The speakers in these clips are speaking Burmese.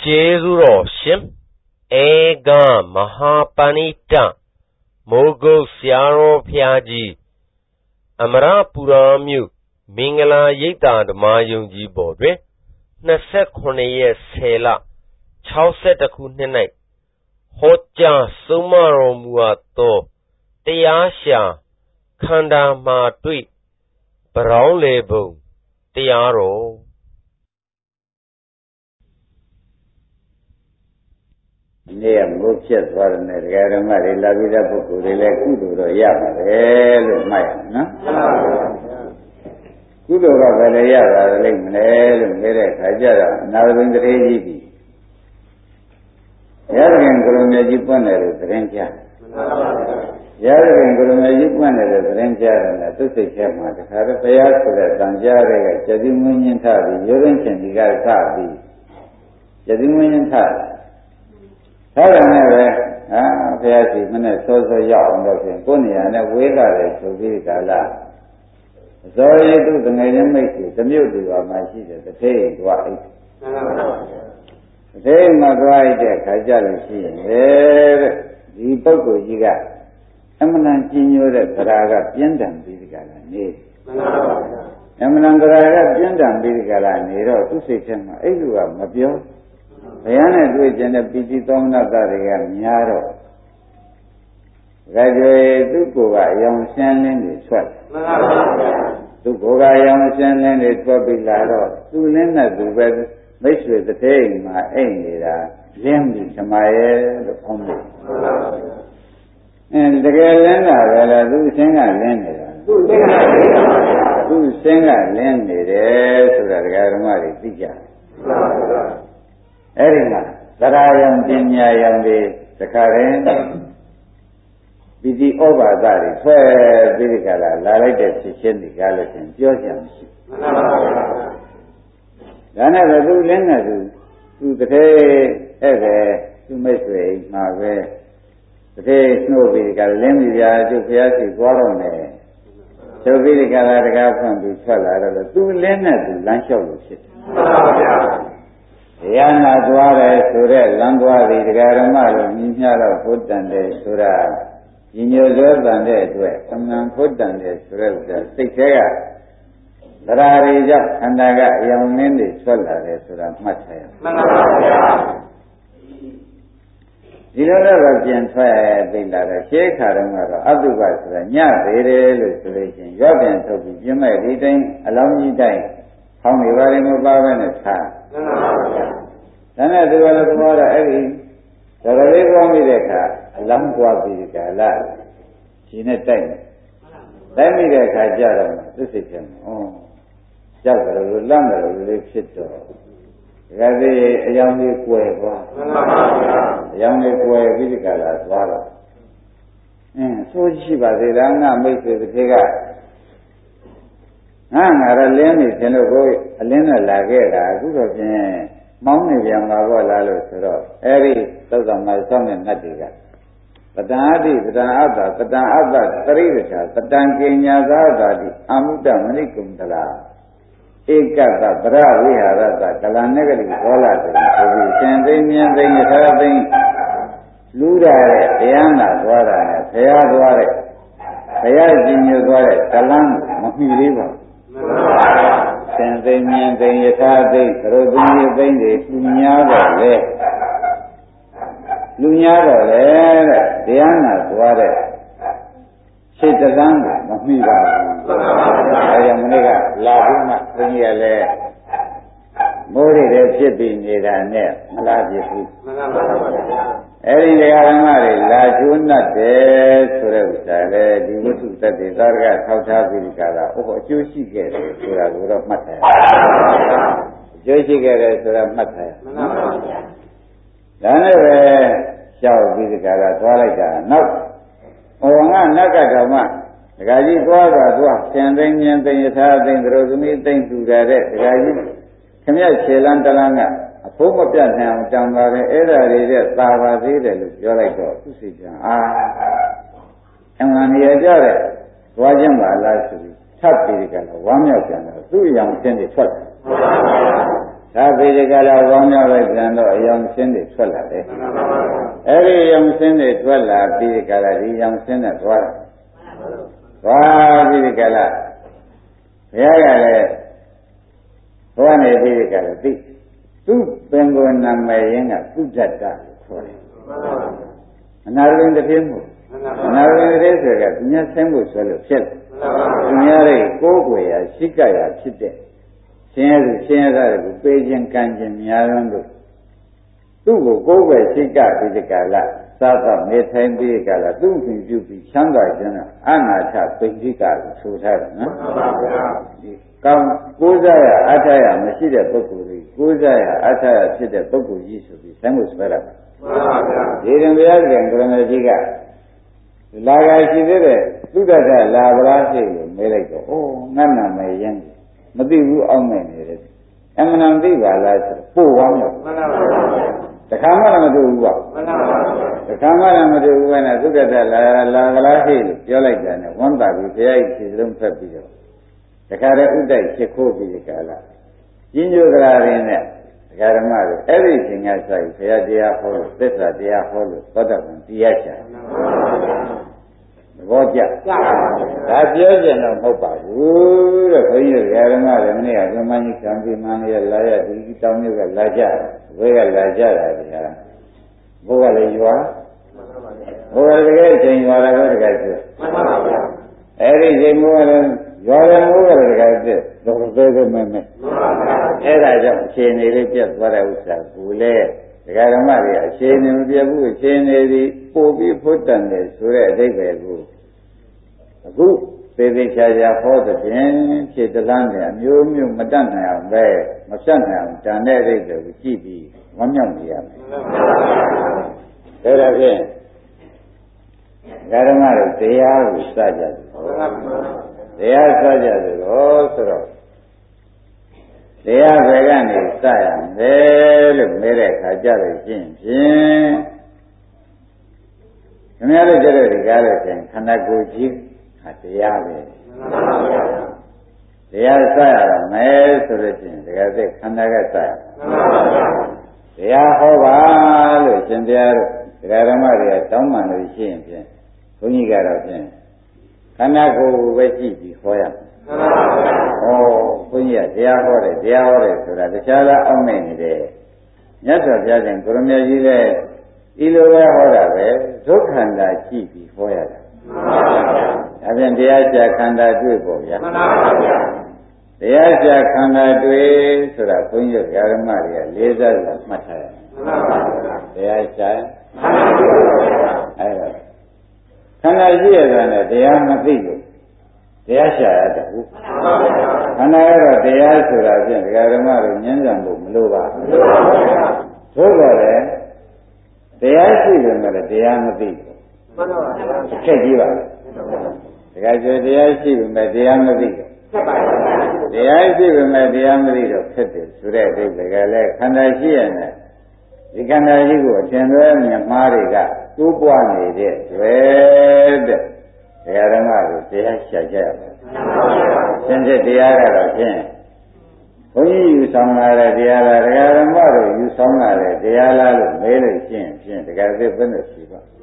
ကျေးဇူးတော်ရှင်ဧကမဟာပဏိတမိုးကုတ်ဆရာတော်ဘုရားကြီးအမရပူရာမြို့မင်္ဂလာရိပ်သာဓမ္မယုံကြည်ပေါ်တွင်29ရက်10လ62ခုနှစ်၌ဟောကြားဆုံးမတော်မူအပ်သောတရားရှာခန္ဓာမှာတွေ့ဗရောင်းလေပုံတရားတော်နေ့ကမိုးဖြစ်သွားတယ်နဲ့ဒကာဓမ္မတွေလာပြီးတဲ့ပုဂ္ဂိုလ်တွေလည်းကုသိုလ်တော့ရပါတယ်လို့မှတ်ရမယ်နော်ကုသိုလ်ကဘယ်လိုရတာလဲမလဲလို့ပြောတဲ့အခါကျတော့အနာဂတ်တရေကြီးပြီရသခင်ကိုလိုမြတ်ကြီးပွင့်တယ်လို့သတင်းကြားရသခင်ကိုလိုမြတ်ကြီးပွင့်တယ်လို့သတင်းကြားတယ်နဲ့သူစိတ်ထဲမှာတခါတော့ဘုရားဆိုတဲ့တန်ကြားတဲ့ကကျတိမင်းချင်းထပြီးရိုးရင်းချင်းဒီကစပြီးကျတိမင်းချင်းထအဲ့ဒါနဲ့ပဲဘုရားရှိမနဲ့စောစောရောက်အောင်လို့ဖြင့်ကိုယ်နေရာနဲ့ဝေးလာတယ်ဆိုပြီးကာလအစောရည်သူတငယ်ချင်းမိတ်ဆွေတမျိုးတူပါမှရှိတယ်တစ်ထိန်သွားအိတ်တစ်ထိန်မှာသွားအိတ်တဲ့ခါကြလို့ရှိရင်တဲ့ဒီပုဂ္ဂိုလ်ကြီးကအမှန်တန်ကျဉ်းညိုတဲ့သရာကပြင်းထန်ပြီးဒီကလာနေအမှန်တန်သရာကပြင်းထန်ပြီးဒီကလာနေတော့သူ့စိတ်ထဲမှာအဲ့လိုကမပြောဘုရားနဲ့တွေ့ကျင်တဲ့ပိဋိသောမနတတွေကများတော့ဒါကြွေသူ့ကိုယ်ကအယောင်ရှင်းလင်းတွေထွက်သူ့ကိုယ်ကအယောင်ရှင်းလင်းတွေထွက်ပြီးလာတော့သူ့လင်းနဲ့သူပဲမိတ်ဆွေတစ်ထိန်မှာအိမ်နေတာလင်းပြီးဓမ္မရဲ့လို့ခေါင်းလို့တကယ်လင်းတာပဲလားသူ့ရှင်းကလင်းနေတာသူ့ရှင်းကလင်းနေတယ်ဆိုတာဒကာဓမ္မတွေသိကြအဲ့ဒီမှာသရယံပညာယံတွေတခါရင်ပိဋိဩဘာဒတွေဆွဲပြီးဒီကလာလိုက်တဲ့ဖြစ်ချင်းတွေကလည်းဖြင့်ပြောကြမရှိဒါနဲ့ဘသူလင်းနဲ့သူတကယ်အဲ့ဒါသူမိတ်ဆွေမှာပဲတကယ်နှိုးပြီးဒီကလင်းပြီးပြာကျုပ်ဘုရားရှိသွားတော့မယ်ဆိုပြီးဒီကလာတကားဖွင့်ပြီးထွက်လာတော့သူလင်းနဲ့သူလမ်းလျှောက်လို့ဖြစ်တယ်ရဟနာသွားတယ်ဆိုတဲ့လမ်းသွားသည်တရားဓမ္မလို့မြင်များတော့ဘုဒ္ဓံတယ်ဆိုတာညီညွတ်သောတန်တဲ့အတွက်အမှန်ဘုဒ္ဓံတယ်ဆိုတဲ့ဥစ္စာစိတ်ထဲကသရာတွေကြောင့်ခန္ဓာကအယောင်နှင်းတွေဆွတ်လာတယ်ဆိုတာမှတ်ထားရမှန်ပါဗျာဒီလိုတော့ပြန်ထွက်ပြီးလာတယ်ရှေးခါတုန်းကတော့အတုပဆိုတာညသေးတယ်လို့ဆိုလို့ရှိရင်ရောပြန်ထုတ်ပြီးပြင်းမဲ့ဒီတိုင်းအလောင်းကြီးတိုင်းဟောင်းနေပါလိမ့်မပါပဲနဲ့ထားမှန်ပါဗျာဒါနဲ့ဒီလိုသဘောတော့အဲ့ဒီဒါရလေးပြောမိတဲ့အခါအလောင်းပွားပြီးကြလားရှင်နဲ့တိုက်မိတဲ့အခါကြတော့သူစိတ်ထဲမှာကြောက်တယ်လို့လန့်တယ်လို့လေးဖြစ်တော့ဒါကြသေးအယောင်လေးကွယ်သွားမှန်ပါဗျာအယောင်လေးကွယ်ပြီးကြလားသွားတော့ဆိုရှိပါသေးလားငါမိတ်ဆွေတစ်ခေတ်ကငါရလင်းနေခြင်းလို့ကိုအလင်းနဲ့လာခဲ့တာအခုတော့ဖြင့်မောင်းနေပြန်ပါတော့လားလို့ဆိုတော့အဲ့ဒီသုတ်တော်မှာဆောင်းတဲ့နတ်တွေကပတ္တအာတိပတ္တအတ္တပတ္တအတ္တသရိရထာပတ္တံကညာသာတာတိအမုတ္တမဏိကုံတလာဧကတဗရဝိဟာရတကလနဂရိဘောလာတိဆိုပြီးရှင်သိမြင်သိယထာသိလူရတဲ့တရားနာသွားတာနဲ့ဘုရားသွားတဲ့ဘုရားရှင်ညွှန်သွားတဲ့ကလန်းမမှီသေးပါဘူးရှင်သိမြင်သိယထာသိသရုပ်သိသိတွေသူများတော့လေလူများတော့လေတဲ့တရားနာသွားတဲ့စိတ်တလန်းကိုမမှီပါဘူးအဲကြောင့်မနေ့ကလာပြီးမှဘုန်းကြီးကလည်းမိုးတွေဖြစ်ပြီးနေတာနဲ့မလားပြဘူးမှန်ပါပါအဲဒီတရားဓမ္မတွေလာကျိုးနှတ်တယ်ဆိုတဲ့ဥစ္စာလေဒီဝိသုတ္တေသာရကထောက်ထားပြီးကြတာအကျိုးရှိခဲ့တယ်ဆိုတာကိုတော့မှတ်ထားရအကျိုးရှိခဲ့တယ်ဆိုတာမှတ်ထားရမှန်ပါပါဒါနဲ့ပဲရှောက်ပြီးကြတာသွားလိုက်တာနောက်ဘဝကနတ်ကတော်မှဒကာကြီးသွားရှင်သိဉ္ဉ္သိယထာသိသရောသမီးသိမ့်သူကြတဲ့ဒကာကြီးခမရခြေလန်းတလန်းကအဖိုးမပြတ်နိုင်အောင်တောင်းပါတယ်အဲ့ဒါတွေတဲ့သာပါသေးတယ်လို့ပြောလိုက်တော့သူစိတ်ကအမှန်နေရကြတဲ့သွားခြင်းပါလားဆိုပြီးထပ်ပြီးကြတော့ဝမ်းမြောက်ကြတယ်သူ့အယောင်ဆင်းနေထွက်တယ်ဒါပေဒီကလာဝမ်းမြောက်လိုက်ကြတော့အယောင်ဆင်းတွေထွက်လာတယ်အဲ့ဒီအယောင်ဆင်းတွေထွက်လာပြီးဒီကလာဒီအယောင်ဆင်းနဲ့သွားတယ်သွားပြီးဒီကလာဘုရားကလည်းဘုရားနေပြီးဒီကလာသိသူ့ပင်ကိုယ်နာမည်ရင်းကသုဒ္ဓတ္တလို့ခေါ်တယ်အနာရင်းတစ်ပြင်းမှုအနာရင်းတစ်ဆိုကသူများဆင်းဖို့ဆွဲလို့ဖြစ်တယ်သူများရဲ့ကိုယ်ကိုယ်ရာရှိကရာဖြစ်တဲ့ရှင်ရသူရှင်ရတာကိုပေးခြင်းကမ်းခြင်းများလွန်းလို့သူ့ကိုကိုယ်ပဲရှိကပြီးဒီကလာသာသမေထိုင်ပြီးဒီကလာသူ့ကိုပြုပြီးချမ်းသာခြင်းအနာချပိဋိကလို့ဆိုထားတယ်နော်မှန်ပါဗျာဒီကောင်းကိုးစားရအထာရမရှိတဲ့ပုဂ္ဂိုလ်တွေကိုးစားရအထာရဖြစ်တဲ့ပုဂ္ဂိုလ်ကြီးဆိုပြီးဆန်းကိုဆွဲတာမှန်ပါဗျာဒီရင်ဘုရားကံကရဏကြီးကလာကရှိသေးတဲ့သုဒ္ဓတလာဗလားရှိလို့မေးလိုက်တော့အိုးငါနာမည်ရင်းမသိဘူးအောက်မဲ့နေတယ်အမှန်တန်သိပါလားဆိုပို့ဝမ်းလို့မှန်ပါဗျာတခါမှလည်းမတွေ့ဘူးကွာမှန်ပါဗျာတခါမှလည်းမတွေ့ဘူးကနဲ့သုဒ္ဓတလာဗလားရှိလို့ပြောလိုက်တာနဲ့ဝမ်းသာပြီးဘုရားကြီးခြေစလုံးဖက်ပြီးတော့တခါတည်းဥဒ္တိုက်ချက်ခိုးပြီးဒီကလာရင်းညိုသရာရင်းနဲ့ဒကာဓမ္မတွေအဲ့ဒီအချိန်ကစပြီးဘုရားတရားဟောလို့သစ္စာတရားဟောလို့သောတာပန်တရားချာသဘောကျဒါပြောကြတော့မဟုတ်ပါဘူးတဲ့ဘုန်းကြီးဒကာဓမ္မတွေမနေ့ကဓမ္မကြီးကံပြီးမှန်းရလာရဒီတောင်းမြို့ကလာကြဘွဲကလာကြတာဒီဟာဘိုးကလည်းရွာဘိုးကတကယ်ချိန်ရွာတာပဲတကယ်ဆိုမှန်ပါဗျာအဲ့ဒီချိန်ဘိုးကလည်းရွာတယ်ဘိုးကလည်းတကယ်ပြတော့သေးသေးမဲမဲအဲ့ဒါကြောင့်အခြေအနေလေးပြတ်သွားတဲ့ဥစ္စာကိုလေဒကာဓမ္မတွေအခြေအနေမပြတ်ဘူးအခြေအနေဒီပို့ပြီးဖွတ်တန်တယ်ဆိုတဲ့အဓိပ္ပာယ်ကိုအခုသေသေးချာချာဟောတဲ့ဖြင့်ဖြစ်တလားနဲ့အမျိုးမျိုးမတတ်နိုင်အောင်ပဲမဖြတ်နိုင်အောင်တန်တဲ့အဓိပ္ပာယ်ကိုကြည့်ပြီးဝမ်းမြောက်နေရမယ်ဒါဖြင့်ဒကာဓမ္မတွေတရားကိုစကြတယ်တရားစကြတယ်တော့ဆိုတော့တရားဘယ်ကနေစရမယ်လို့မေးတဲ့အခါကြလို့ရှင်းဖြင့်ခင်ဗျားတို့ကြတဲ့ဒီကားလို့ရှင်ခန္ဓာကိုယ်ကြီးဟာတရားပဲတရားစရတော့မယ်ဆိုလို့ရှိရင်ဒကာသက်ခန္ဓာကစရတရားဟောပါလို့ရှင်တရားတို့ဒကာဓမ္မတွေကတောင်းပန်လို့ရှိရင်ဖြင့်ဘုန်းကြီးကတော့ဖြင့်ခန္ဓာကိုယ်ပဲကြည့်ပြီးဟောရမယ်ဩဘုန်းကြီးကတရားဟောတယ်ဆိုတာတခြားလားအောက်မဲ့နေတယ်မြတ်စွာဘုရားရှင်ကိုရမကြီးလည်းဒီလိုပဲဟောတာပဲဒုက္ခန္တာကြည့်ပြီးဟောရတာဒါပြန်တရားရှာခန္ဓာတွေ့ပေါ့ဗျာတရားရှာခန္ဓာတွေ့ဆိုတာဘုန်းကြီးဓမ္မတွေကလေးစားလို့မှတ်ထားရတယ်တရားရှာအဲ့ဒါခန္ဓာရှိရတာနဲ့တရားမသိလို့တရားရှာရတယ်ဟုတ်ခန္ဓာရတော့တရားဆိုတာဖြင့်ဒကာဓမ္မတွေဉာဏ်ကြံဖို့မလိုပါဘူးသို့တော်လည်းတရားရှိတယ်မဲ့တရားမသိဘူးမှန်ပါပါခက်ကြီးပါလေဒကာကျော်တရားရှိတယ်မဲ့တရားမသိဘူးခက်ပါဘူးတရားရှိတယ်မဲ့တရားမသိတော့ခက်တယ်ဆိုတဲ့အဓိပ္ပာယ်ကလည်းခန္ဓာရှိရတဲ့ဒီခန္ဓာကြီးကိုအထင်သွဲမြင်မှားတွေကတိုးပွားနေတဲ့တွေ့တဲ့ဒကာဓမ္မတွေတရားရှာကြရမယ်။ရှင်စစ်တရားကတော့ဖြင့်ဘုန်းကြီးယူဆောင်လာတဲ့တရားလားဒကာဓမ္မတို့ယူဆောင်လာတဲ့တရားလားလို့မေးလို့ရှိရင်ဖြင့်ဒကာစစ်ဘယ်နဲ့ရှိပါ့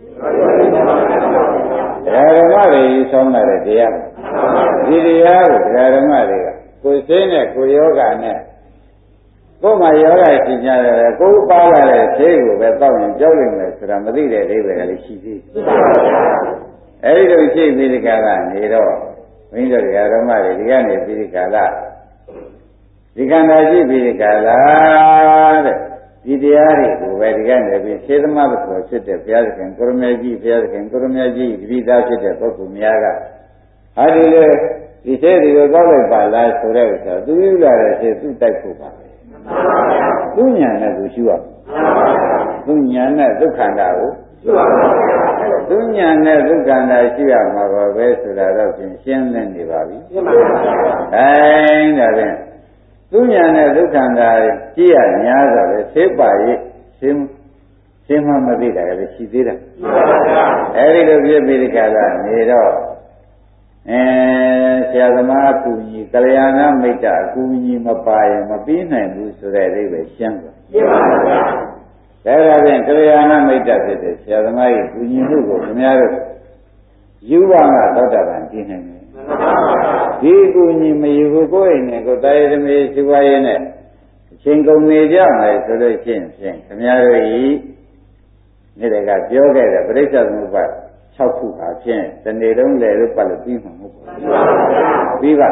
။ဒကာဓမ္မတွေယူဆောင်လာတဲ့တရားဒီတရားကိုဒကာဓမ္မတွေကကိုယ်စိတ်နဲ့ကိုယ်ယောဂနဲ့ကိုယ်မှာယောဂရှိကြတယ်ကိုယ်ပါလာတဲ့ခြေကိုပဲတောက်ရင်ကြောက်နေမယ်ဆိုတာမသိတဲ့အိဗယ်ကလေးရှိသေးတယ်။အဲဒီလိုရှိပြီးဒီကလာနေတော့ဘုန်းကြီးတို့ဓမ္မတွေဒီကနေပြီးဒီကလာဒီခန္ဓာရှိပြီးဒီကလာတဲ့ဒီတရားတွေကိုပဲဒီကနေပြီးသေသမဘုရားဖြစ်တဲ့ဘုရားသခင်ကိုရမေကြီးဘုရားသခင်ကိုရမေကြီးတပိသားဖြစ်တဲ့ပုဂ္ဂိုလ်များကဟာဒီလေဒီသေးတွေကိုကောက်လိုက်ပါလားဆိုတဲ့ဥစ္စာသူယူလာတဲ့သေသူတိုက်ဖို့ပါသူညာနဲ့သူရှိရသူညာနဲ့ဒုက္ခန္တာကိုရှိရသူညာနဲ့ဒုက္ခန္တာရှိရမှာပါပဲဆိုတာတော့ဖြင့်ရှင်းလင်းနေပါပြီရှင်းပါပါအဲဒါဖြင့်သူညာနဲ့ဒုက္ခန္တာကြည့်ရများဆိုလေသိပါရဲ့ရှင်းမှမသိတာလည်းရှိသေးတာအဲဒီလိုပြည့်ပြီးဒီကလာနေတော့ဆရာသမားကူညီကလျာဏမိတ်တအကူညီမပါရင်မပြီးနိုင်ဘူးဆိုတဲ့အဓိပ္ပာယ်ရှင်းတယ်ရှင်းပါဗျာဒါကြဖြင့်ကလျာဏမိတ်တဖြစ်တဲ့ဆရာသမားရဲ့ကူညီမှုကိုခင်ဗျားတို့ယူဝါကသောတာပန်ပြီးနိုင်တယ်ဒီကူညီမယူဘူးကိုယ်အိမ်နဲ့ကိုယ်တိုင်းသမီးရှိပါရဲ့နဲ့အချိန်ကုန်နေကြမယ်ဆိုလို့ရှိရင်ခင်ဗျားတို့ဤနေ့တည်းကပြောခဲ့တဲ့ပရိစ္ဆေသမုပ္ပါ6ခုပါဖြင့်ဒီနေ့လုံးလေလို့ပတ်လို့ပြီးမှာမဟုတ်ဘူးပြီးပါ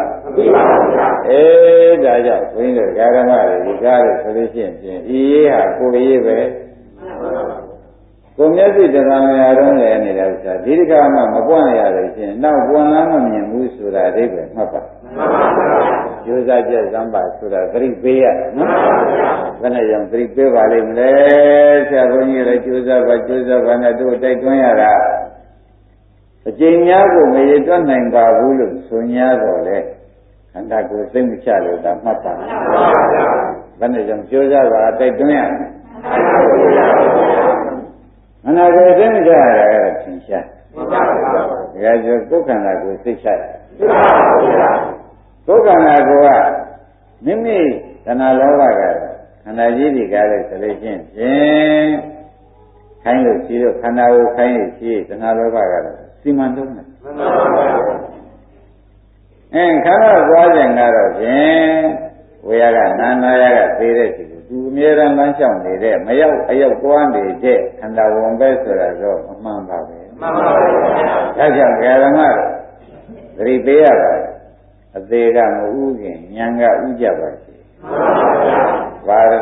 ဒါကြောင့်ဘုန်းကြီးတို့ဓမ္မတွေဒီကားလို့ဆိုလို့ရှိရင်ဤရေးဟာကိုယ်ရေးပဲကိုမျက်စိတရားမရတော့လည်းနေတဲ့ဥစ္စာဒီတခါမှမပွင့်ရလို့ရှိရင်နောက်ပွင့်လာမမြင်ဘူးဆိုတာအဓိပ္ပာယ်မှတ်ပါကျိုးစားကြစမ်းပါဆိုတာသတိပေးရတယ်နော်ဘယ်နဲ့ကြောင့်သတိပေးပါလိမ့်မလဲဆရာဘုန်းကြီးလည်းကျိုးစားပါနဲ့တို့တိုက်တွန်းရတာအကျဉ်းများကိုမရတွက်နိုင်ပါဘူးလို့ဆို냐တော့လေခန္ဓာကိုယ်သိမချလို့ဒါမှတ်ပါဘယ်နဲ့ကြောင့်ကျိုးစားပါတိုက်တွန်းရခန္ဓာကိုယ်သိမချရတာကသင်ရှားဒါကြောင့်ကိုယ်ခန္ဓာကိုယ်သိချရကိုယ်ခန္ဓာကိုယ်ကမိမိတဏှာလောဘကခန္ဓာကြီးတွေကလည်းဆိုလို့ချင်းဖြင့်ခိုင်းလို့ရှိလို့ခန္ဓာကိုခိုင်းလို့ရှိတဏှာလောဘကတော့စီမံတုံးတယ်ခန္ဓာသွားခြင်းကတော့ဖြင့်ဝေယကနာယကသေးတဲ့စီကိုသူအမြဲတမ်းလမ်းလျှောက်နေတဲ့မရောက်အရောက်သွားနေတဲ့ခန္ဓာဝင်ပဲဆိုတာတော့အမှန်ပါပဲမှန်ပါပါဒါကြောင့်ဓမ္မတို့သတိပေးရပါတယ်အသေးကမဥခင်ဉာဏ်ကဥကြပါစေဘာလို့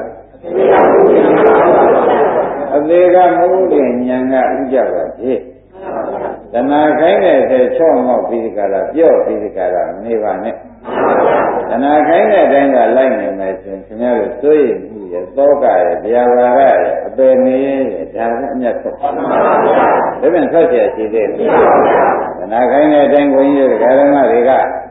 အသေးကမဥခင်ဉာဏ်ကဥကြပါစေတဏှာခိုင်းတဲ့ထဲချော့မောက်ပြီးဒီကလာပြော့ပြီးဒီကလာမနေပါနဲ့တဏှာခိုင်းတဲ့အတိုင်းကလိုက်နေမယ်ဆိုရင်ခင်ဗျားတို့စိုးရိမ်မှုရသောကရဗျာပါရရအပယ်နေရဒါလည်းအမြတ်ဆုံးဒါပြန်ဆက်เสียရှိသေးတယ်တဏှာခိုင်းတဲ့အတိုင်းကိုကြီးတို့ဓမ္မတွေက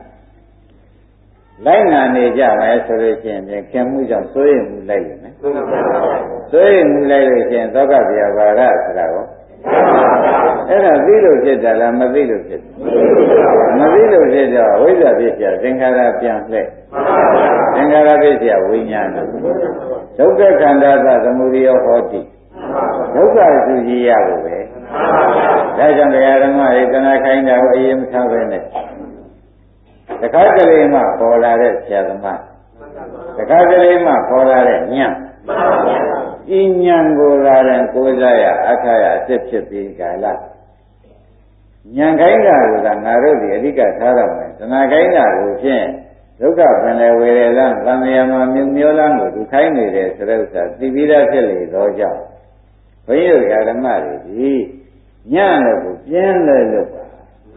လိုက်နာနေကြမယ်ဆိုလို့ရှိရင်ခင်မှုကြောင့်စိုးရိမ်မှုလိုက်ရမယ်စိုးရိမ်မှုလိုက်လို့ရှိရင်သောကဗျာပါရဆိုတာကိုအဲ့ဒါသိလို့ဖြစ်တယ်လားမသိလို့ဖြစ်တယ်မသိလို့ဖြစ်တော့ဝိဇ္ဇာဖြစ်เสียသင်္ခါရပြန်လှည့်သင်္ခါရဖြစ်เสียဝိညာဏဒုက္ခခန္ဓာသသမုဒယဟောတိဒုက္ခစုကြည်ရဖို့ပဲဒါကြောင့်တရားဓမ္မတွေတဏှာခိုင်းတာကိုအရင်မထားပဲနဲ့တခါကလေးမှပေါ်လာတဲ့ဆရာသမားတခါကလေးမှပေါ်လာတဲ့ညံ့ဤဉာဏ်ကိုလာတဲ့ကိုးစားရအခါရအစ်ဖြစ်ပြီးကာလဉာဏ်ခိုင်းတာကငါတို့ဒီအဓိကထားရမယ်တဏှာခိုင်းတာကိုဖြင့်ဒုက္ခပင်လေဝေရလံသံဃာမှာမျောလန်းကိုသူခိုင်းနေတယ်ဆိုတဲ့ဥစ္စာသိပြီးသားဖြစ်လေတော့ကြောင့်ဘုန်းကြီးတို့ဓမ္မတွေဒီညံ့လို့ကိုပြင်းလဲလို့ပါ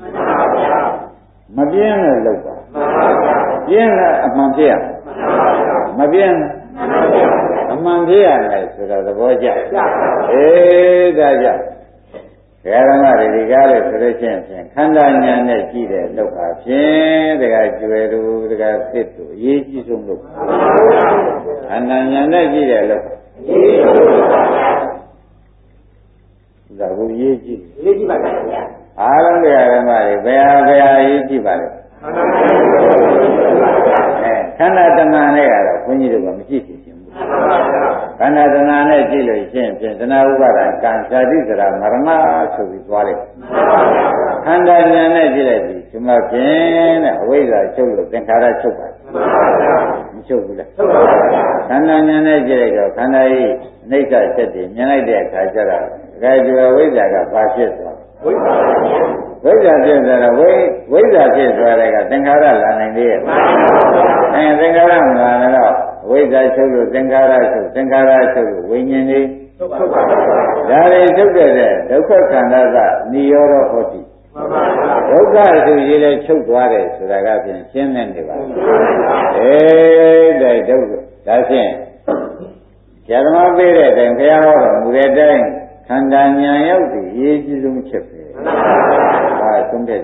မပြင်းလို့လုပ်ပါပြင်းလဲအမှန်ဖြစ်ရမပြင်းအမှန်ဖြစ်ရမယ်ဆိုတော့သဘောကျဒါကြောင့်ဓမ္မတွေဒီကားလို့ဆိုလို့ရှိရင်ခန္ဓာဉာဏ်နဲ့ကြည့်တဲ့လောကဖြင့်တကကျွယ်သူတကသစ်သူအရေးကြီးဆုံးလို့ခန္ဓာဉာဏ်နဲ့ကြည့်တဲ့လောကဒါကိုရေးကြည့်ပါဗျာအားလုံးတရားဓမ္မတွေဘယ်ဟာရေးကြည့်ပါလဲခန္ဓာတဏှာနဲ့ကတော့ဘုန်းကြီးတို့ကမကြည့်ချင်ဘူးခန္ဓာတဏှာနဲ့ကြည့်လို့ရှိရင်ဖြင့်တဏှာဥပါဒံကံဇာတိစရာမရဏဆိုပြီးသွားလိုက်ခန္ဓာဉာဏ်နဲ့ကြည့်လိုက်ပြီဒီမှာဖြင့်တဲ့အဝိဇ္ဇာချုပ်လို့သင်္ခါရချုပ်ပါမချုပ်ဘူးလားခန္ဓာဉာဏ်နဲ့ကြည့်လိုက်တော့ခန္ဓာ၏အနိစ္စချက်တည်မြင်လိုက်တဲ့အခါကျတော့ဒါကြွယ်ဝိဇ္ဇာကဘာဖြစ်သွားဝိဇ္ဇာဖြစ်သွားတော့ဝိဇ္ဇာဖြစ်သွားတဲ့ကသင်္ခါရလာနိုင်သေးရဲ့သင်္ခါရမလာတော့ဝိဇ္ဇာချုပ်လို့သင်္ခါရချုပ်သင်္ခါရချုပ်လို့ဝိညာဉ်လေးဒါတွေချုပ်တဲ့ဒုက္ခခန္ဓာကနိရောဓဟောတိဒုက္ခဆိုရေးလဲချုပ်သွားတယ်ဆိုတာကဖြင့်ရှင်းနေပါတဲ့ဒုက္ခဒါဖြင့်ဇာတမပေးတဲ့အတိုင်းဘုရားဟောတော်မူတဲ့အတိုင်းခန္ဓာဉာဏ်ရောက်ပြီးရေးကြည့်ဆုံးချက်ပဲဟာသုံးတဲ့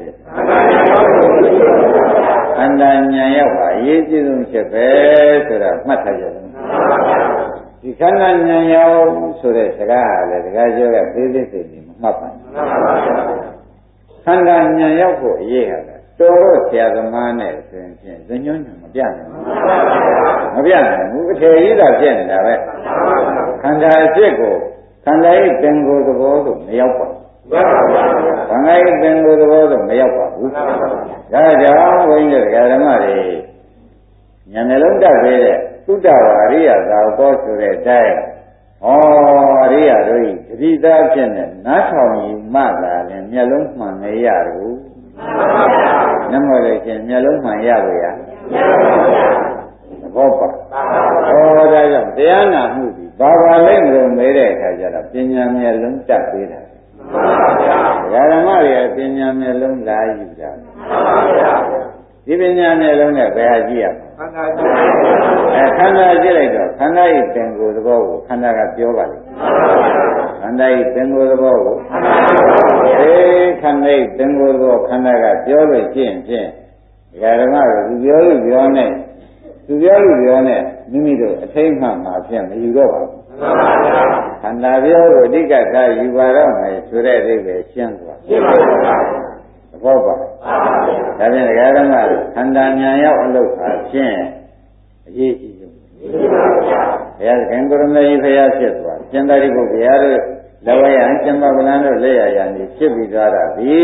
ခန္ဓာဉာဏ်ရောက်ပါရေးကြည့်ဆုံးချက်ပဲဆိုတာမှတ်ထားကြတယ်ဒီခန္ဓာဉာဏ်ရောက်ဆိုတဲ့စကားဟာလေတကားပြောတဲ့သေးသေးစိတ်ကြီးမမှတ်ပါဘူးခန္ဓာဉာဏ်ရောက်ဖို့အရေးဟာကတော်တော့ဆရာသမားနဲ့ဆိုရင်ဖြင့်ဇညွန်းမပြနိုင်ဘူးမပြနိုင်ဘူးအထေကြီးသာပြည့်နေတာပဲခန္ဓာအစ်စ်ကိုခန္ဓာ၏ပင်ကိုယ်သဘောသို့မရောက်ပါဘူးခန္ဓာ၏ပင်ကိုယ်သဘောသို့မရောက်ပါဘူးဒါကြောင့်ဘုန်းကြီးတို့ဓမ္မတွေဉာဏ်နှလုံးတက်သေးတဲ့သုတ္တဝါအရိယသာဘောဆိုတဲ့အတိုင်းဩအရိယတို့ဤတတိသားဖြစ်နေနားထောင်ယူမှသာလည်းမျက်လုံးမှန်နေရဘူးနမောလို့ရှင်မျက်လုံးမှန်ရလို့ရသဘောပါဒါကြောင့်တရားနာမှုဒီဘာပါလိမ့်မလို့မေးတဲ့အခါကျတော့ပညာမျက်လုံးတက်ပေးတာဓမ္မတွေပညာမျက်လုံးလာယူတာဒီပညာမျက်လုံးနဲ့ဘယ်ဟာကြည့်ရမလဲခန္ဓာကြည့်လိုက်တော့ခန္ဓာ၏ပင်ကိုယ်သဘောကိုခန္ဓာကပြောပါလိမ့်ခန္ဓာ၏ပင်ကိုယ်သဘောကိုခန္ဓာ၏ပင်ကိုယ်သဘောခန္ဓာကပြောလို့ရှိရင်ဖြင့်ဓမ္မတွေသူပြောလို့ပြောနဲ့သူပြောလို့ပြောနဲ့မိမိတို့အထိတ်မှမှာဖြင့်မယူတော့ပါဘူးခန္ဓာပြောကိုအဓိကထားယူပါတော့မယ်ဆိုတဲ့အိဗယ်ရှင်းသွားရှင်းပါဘူးဘောပါဒါဖြင့်ဓမ္မတွေခန္ဓာဉာဏ်ရောက်အလုပ်ဟာဖြင့်အရေးကြီးဆုံးဘုရားခင်ကိုရမေကြီးဖရာဖြစ်သွားကျန်တဲ့ပုဂ္ဂိုလ်ရားတို့လက်ဝဲရန်ကျန်ပါဗလန်တို့လက်ရရန်နေဖြစ်ပြီးသွားတာဒီ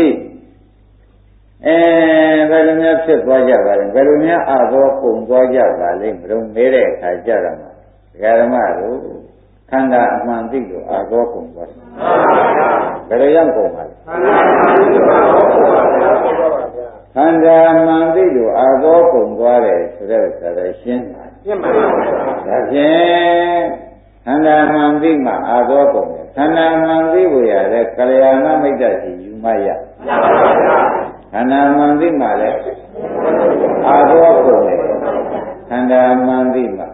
ဘယ်လိုများဖြစ်သွားကြပါလဲဘယ်လိုများအဘောပုံသွားကြပါလိမ့်မလို့မေးတဲ့အခါကြတော့မှဓမ္မတို့ခန္ဓာအမှန်သိလို့အဘောပုံသွားတယ်ဘယ်လိုရောက်ပုံပါလဲခန္ဓာမှန်သိလို့အဘောပုံသွားတယ်ဆိုတဲ့ဥစ္စာလည်းရှင်းပါရှင်းပါဒါဖြင့်ခန္ဓာမှန်သိမှအဘောပုံတယ်ခန္ဓာမှန်သိဖို့ရတဲ့ကလျာဏမိတ်တရှိယူမရခန္ဓာမှန်သိမှလည်းအာသောကုန်တယ်ခန္ဓာမှန်သိမှ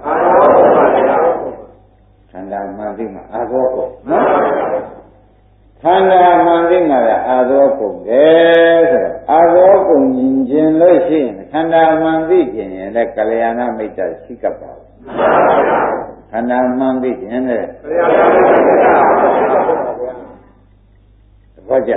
ခန္ဓာမှန်သိမှအာသောကုန်နော်ခန္ဓာမှန်သိမှလည်းအာသောကုန်တယ်ဆိုတော့အာသောကုန်ခြင်းလို့ရှိရင်ခန္ဓာမှန်သိခြင်းရင်လည်းကလျာဏမိတ်တရှိကပ်ပါဘူးခန္ဓာမှန်သိခြင်းလည်းဘောကြ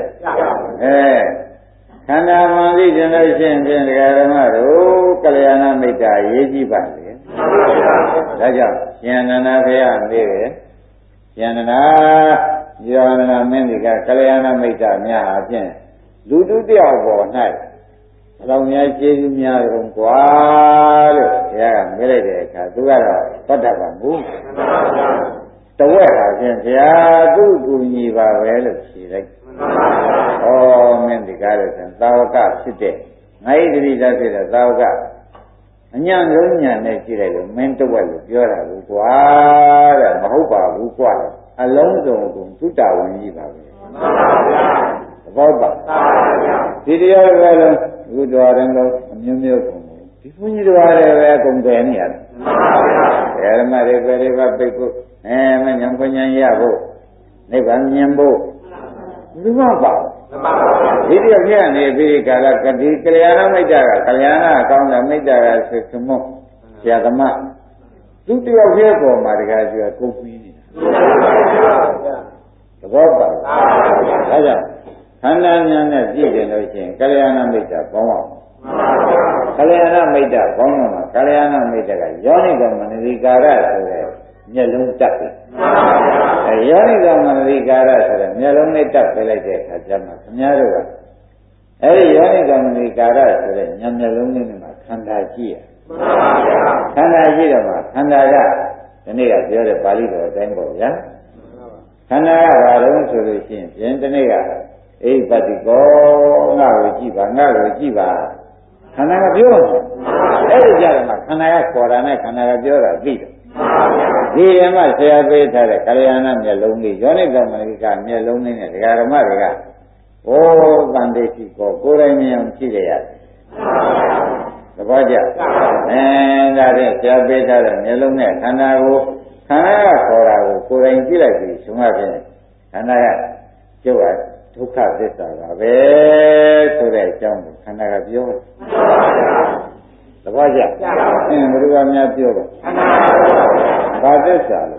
ခန္ဓာမှန်သိခြင်းလို့ရှိရင်ဖြင့်ဓမ္မတို့ကလျာဏမိတ်တာရေးကြည့်ပါလေဒါကြောင့်ရှင်နန္ဒဘုရားမေးတယ်ရှင်နန္ဒယောနန္ဒမင်းဒီကကလျာဏမိတ်တာများအဖြင့်လူတုတယောက်ပေါ်၌ဘယ်လောက်များကျေးဇူးများကြုံกว่าလို့ဘုရားကမေးလိုက်တဲ့အခါသူကတော့သတ္တဗံဘူးတဝက်ဟာဖြင့်ဘုရားသူ့ကူညီပါပဲလို့ဖြေလိုက်မင်းဒီကားလို့ဆိုရင်သာဝကဖြစ်တဲ့ငါဣတိပိသားဖြစ်တဲ့သာဝကအညံ့လုံးညံနဲ့ကြည့်လိုက်လို့မင်းတဝက်လို့ပြောတာဘူးကွာတဲ့မဟုတ်ပါဘူးကွာအလုံးစုံကုန်သုတ္တဝင်ကြီးပါပဲသဘောပါဒီတရားတွေပဲလို့အခုတော်ရင်တော့အမျိုးမျိုးကုန်ဒီဘုန်းကြီးတော်တွေပဲအကုန်တယ်နေရတယ်ဓမ္မတွေပဲတွေပါပိတ်ဖို့မဉ္ဇဉ်ဘုံဉ္ဇဉ်ရဖို့နိဗ္ဗာန်မြင်ဖို့ဒီမှာပါဒီတည်းဖြစ်နေပြီးကာလကတိကလျာဏမိတ်တာကကလျာဏအကောင်းတဲ့မိတ်တာကဆိုသမုတ်ဆရာသမားသူတယောက်ရဲ့ပေါ်မှာတကယ်ကျွယ်ကုန်ပြီးနေတာသဘောပါဒါကြောင့်ခန္ဓာဉာဏ်နဲ့ကြည့်တယ်လို့ရှိရင်ကလျာဏမိတ်တာပေါင်းအောင်ကလျာဏမိတ်တာပေါင်းတော့ကလျာဏမိတ်တာကယောနိကမနတိကာရဆိုတဲ့မျက်လုံးတက်ပြီယောနိကမနတိကာရဆိုတဲ့မျက်လုံးနဲ့တက်ပြလိုက်တဲ့အခါကျမှခင်ဗျားတို့ကအဲဒီယောနိကမနတိကာရဆိုတဲ့ညမျက်လုံးလေးနဲ့မှခန္ဓာကြည့်ရခန္ဓာကြည့်တော့မှခန္ဓာကဒီနေ့ကပြောတဲ့ပါဠိတော်အတိုင်းပေါ့ဗျာခန္ဓာကဘာလို့ဆိုလို့ရှိရင်ဖြင့်ဒီနေ့ကအိပတိကောငါ့ကိုကြည့်ပါငါ့ကိုကြည့်ပါခန္ဓာကပြောတယ်အဲ့ဒီကြတော့မှခန္ဓာကခေါ်တာနဲ့ခန္ဓာကပြောတာသိတယ်ဒီဓမ္မဆရာပေးထားတဲ့ကလျာဏမျက်လုံးလေးယောနိကမနိကမျက်လုံးလေးနဲ့ဒကာဓမ္မတွေကဘိုးတန်တေရှိကိုယ်တိုင်မြင်အောင်ကြည့်ရရတယ်သဘောကျဒါဖြင့်ဆရာပေးထားတဲ့မျက်လုံးနဲ့ခန္ဓာကိုခန္ဓာကခေါ်တာကိုကိုယ်တိုင်ကြည့်လိုက်ပြီးရှင်မဖြင့်ခန္ဓာကကျုပ်ကဒုက္ခသစ္စာပါပဲဆိုတဲ့အကြောင်းကိုခန္ဓာကပြောတယ်သဘောကျဘယ်သူကများပြောတော့ဘာသစ္စာလဲ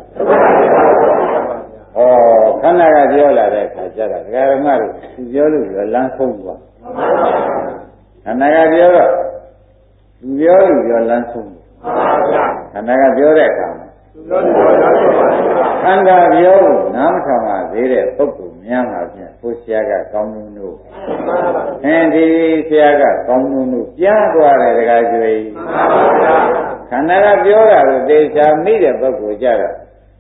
ခန္ဓာကပြောလာတဲ့အခါကျတော့ဒကာဓမ္မတို့သူပြောလို့လမ်းဆုံးသွားခန္ဓာကပြောတော့လူပြောလမ်းဆုံးခန္ဓာကပြောတဲ့အခါမှာခန္ဓာပြောကိုနားမထောင်ပါသေးတဲ့ပုဂ္ဂိုလ်များမှာဖြင့်ကိုဆရာကကောင်းလို့ဒီဆရာကကောင်းလို့ကြားသွားတယ်တခါကျွေးခန္ဓာကပြောတာကိုသေချာမိတဲ့ပုဂ္ဂိုလ်ကြတော့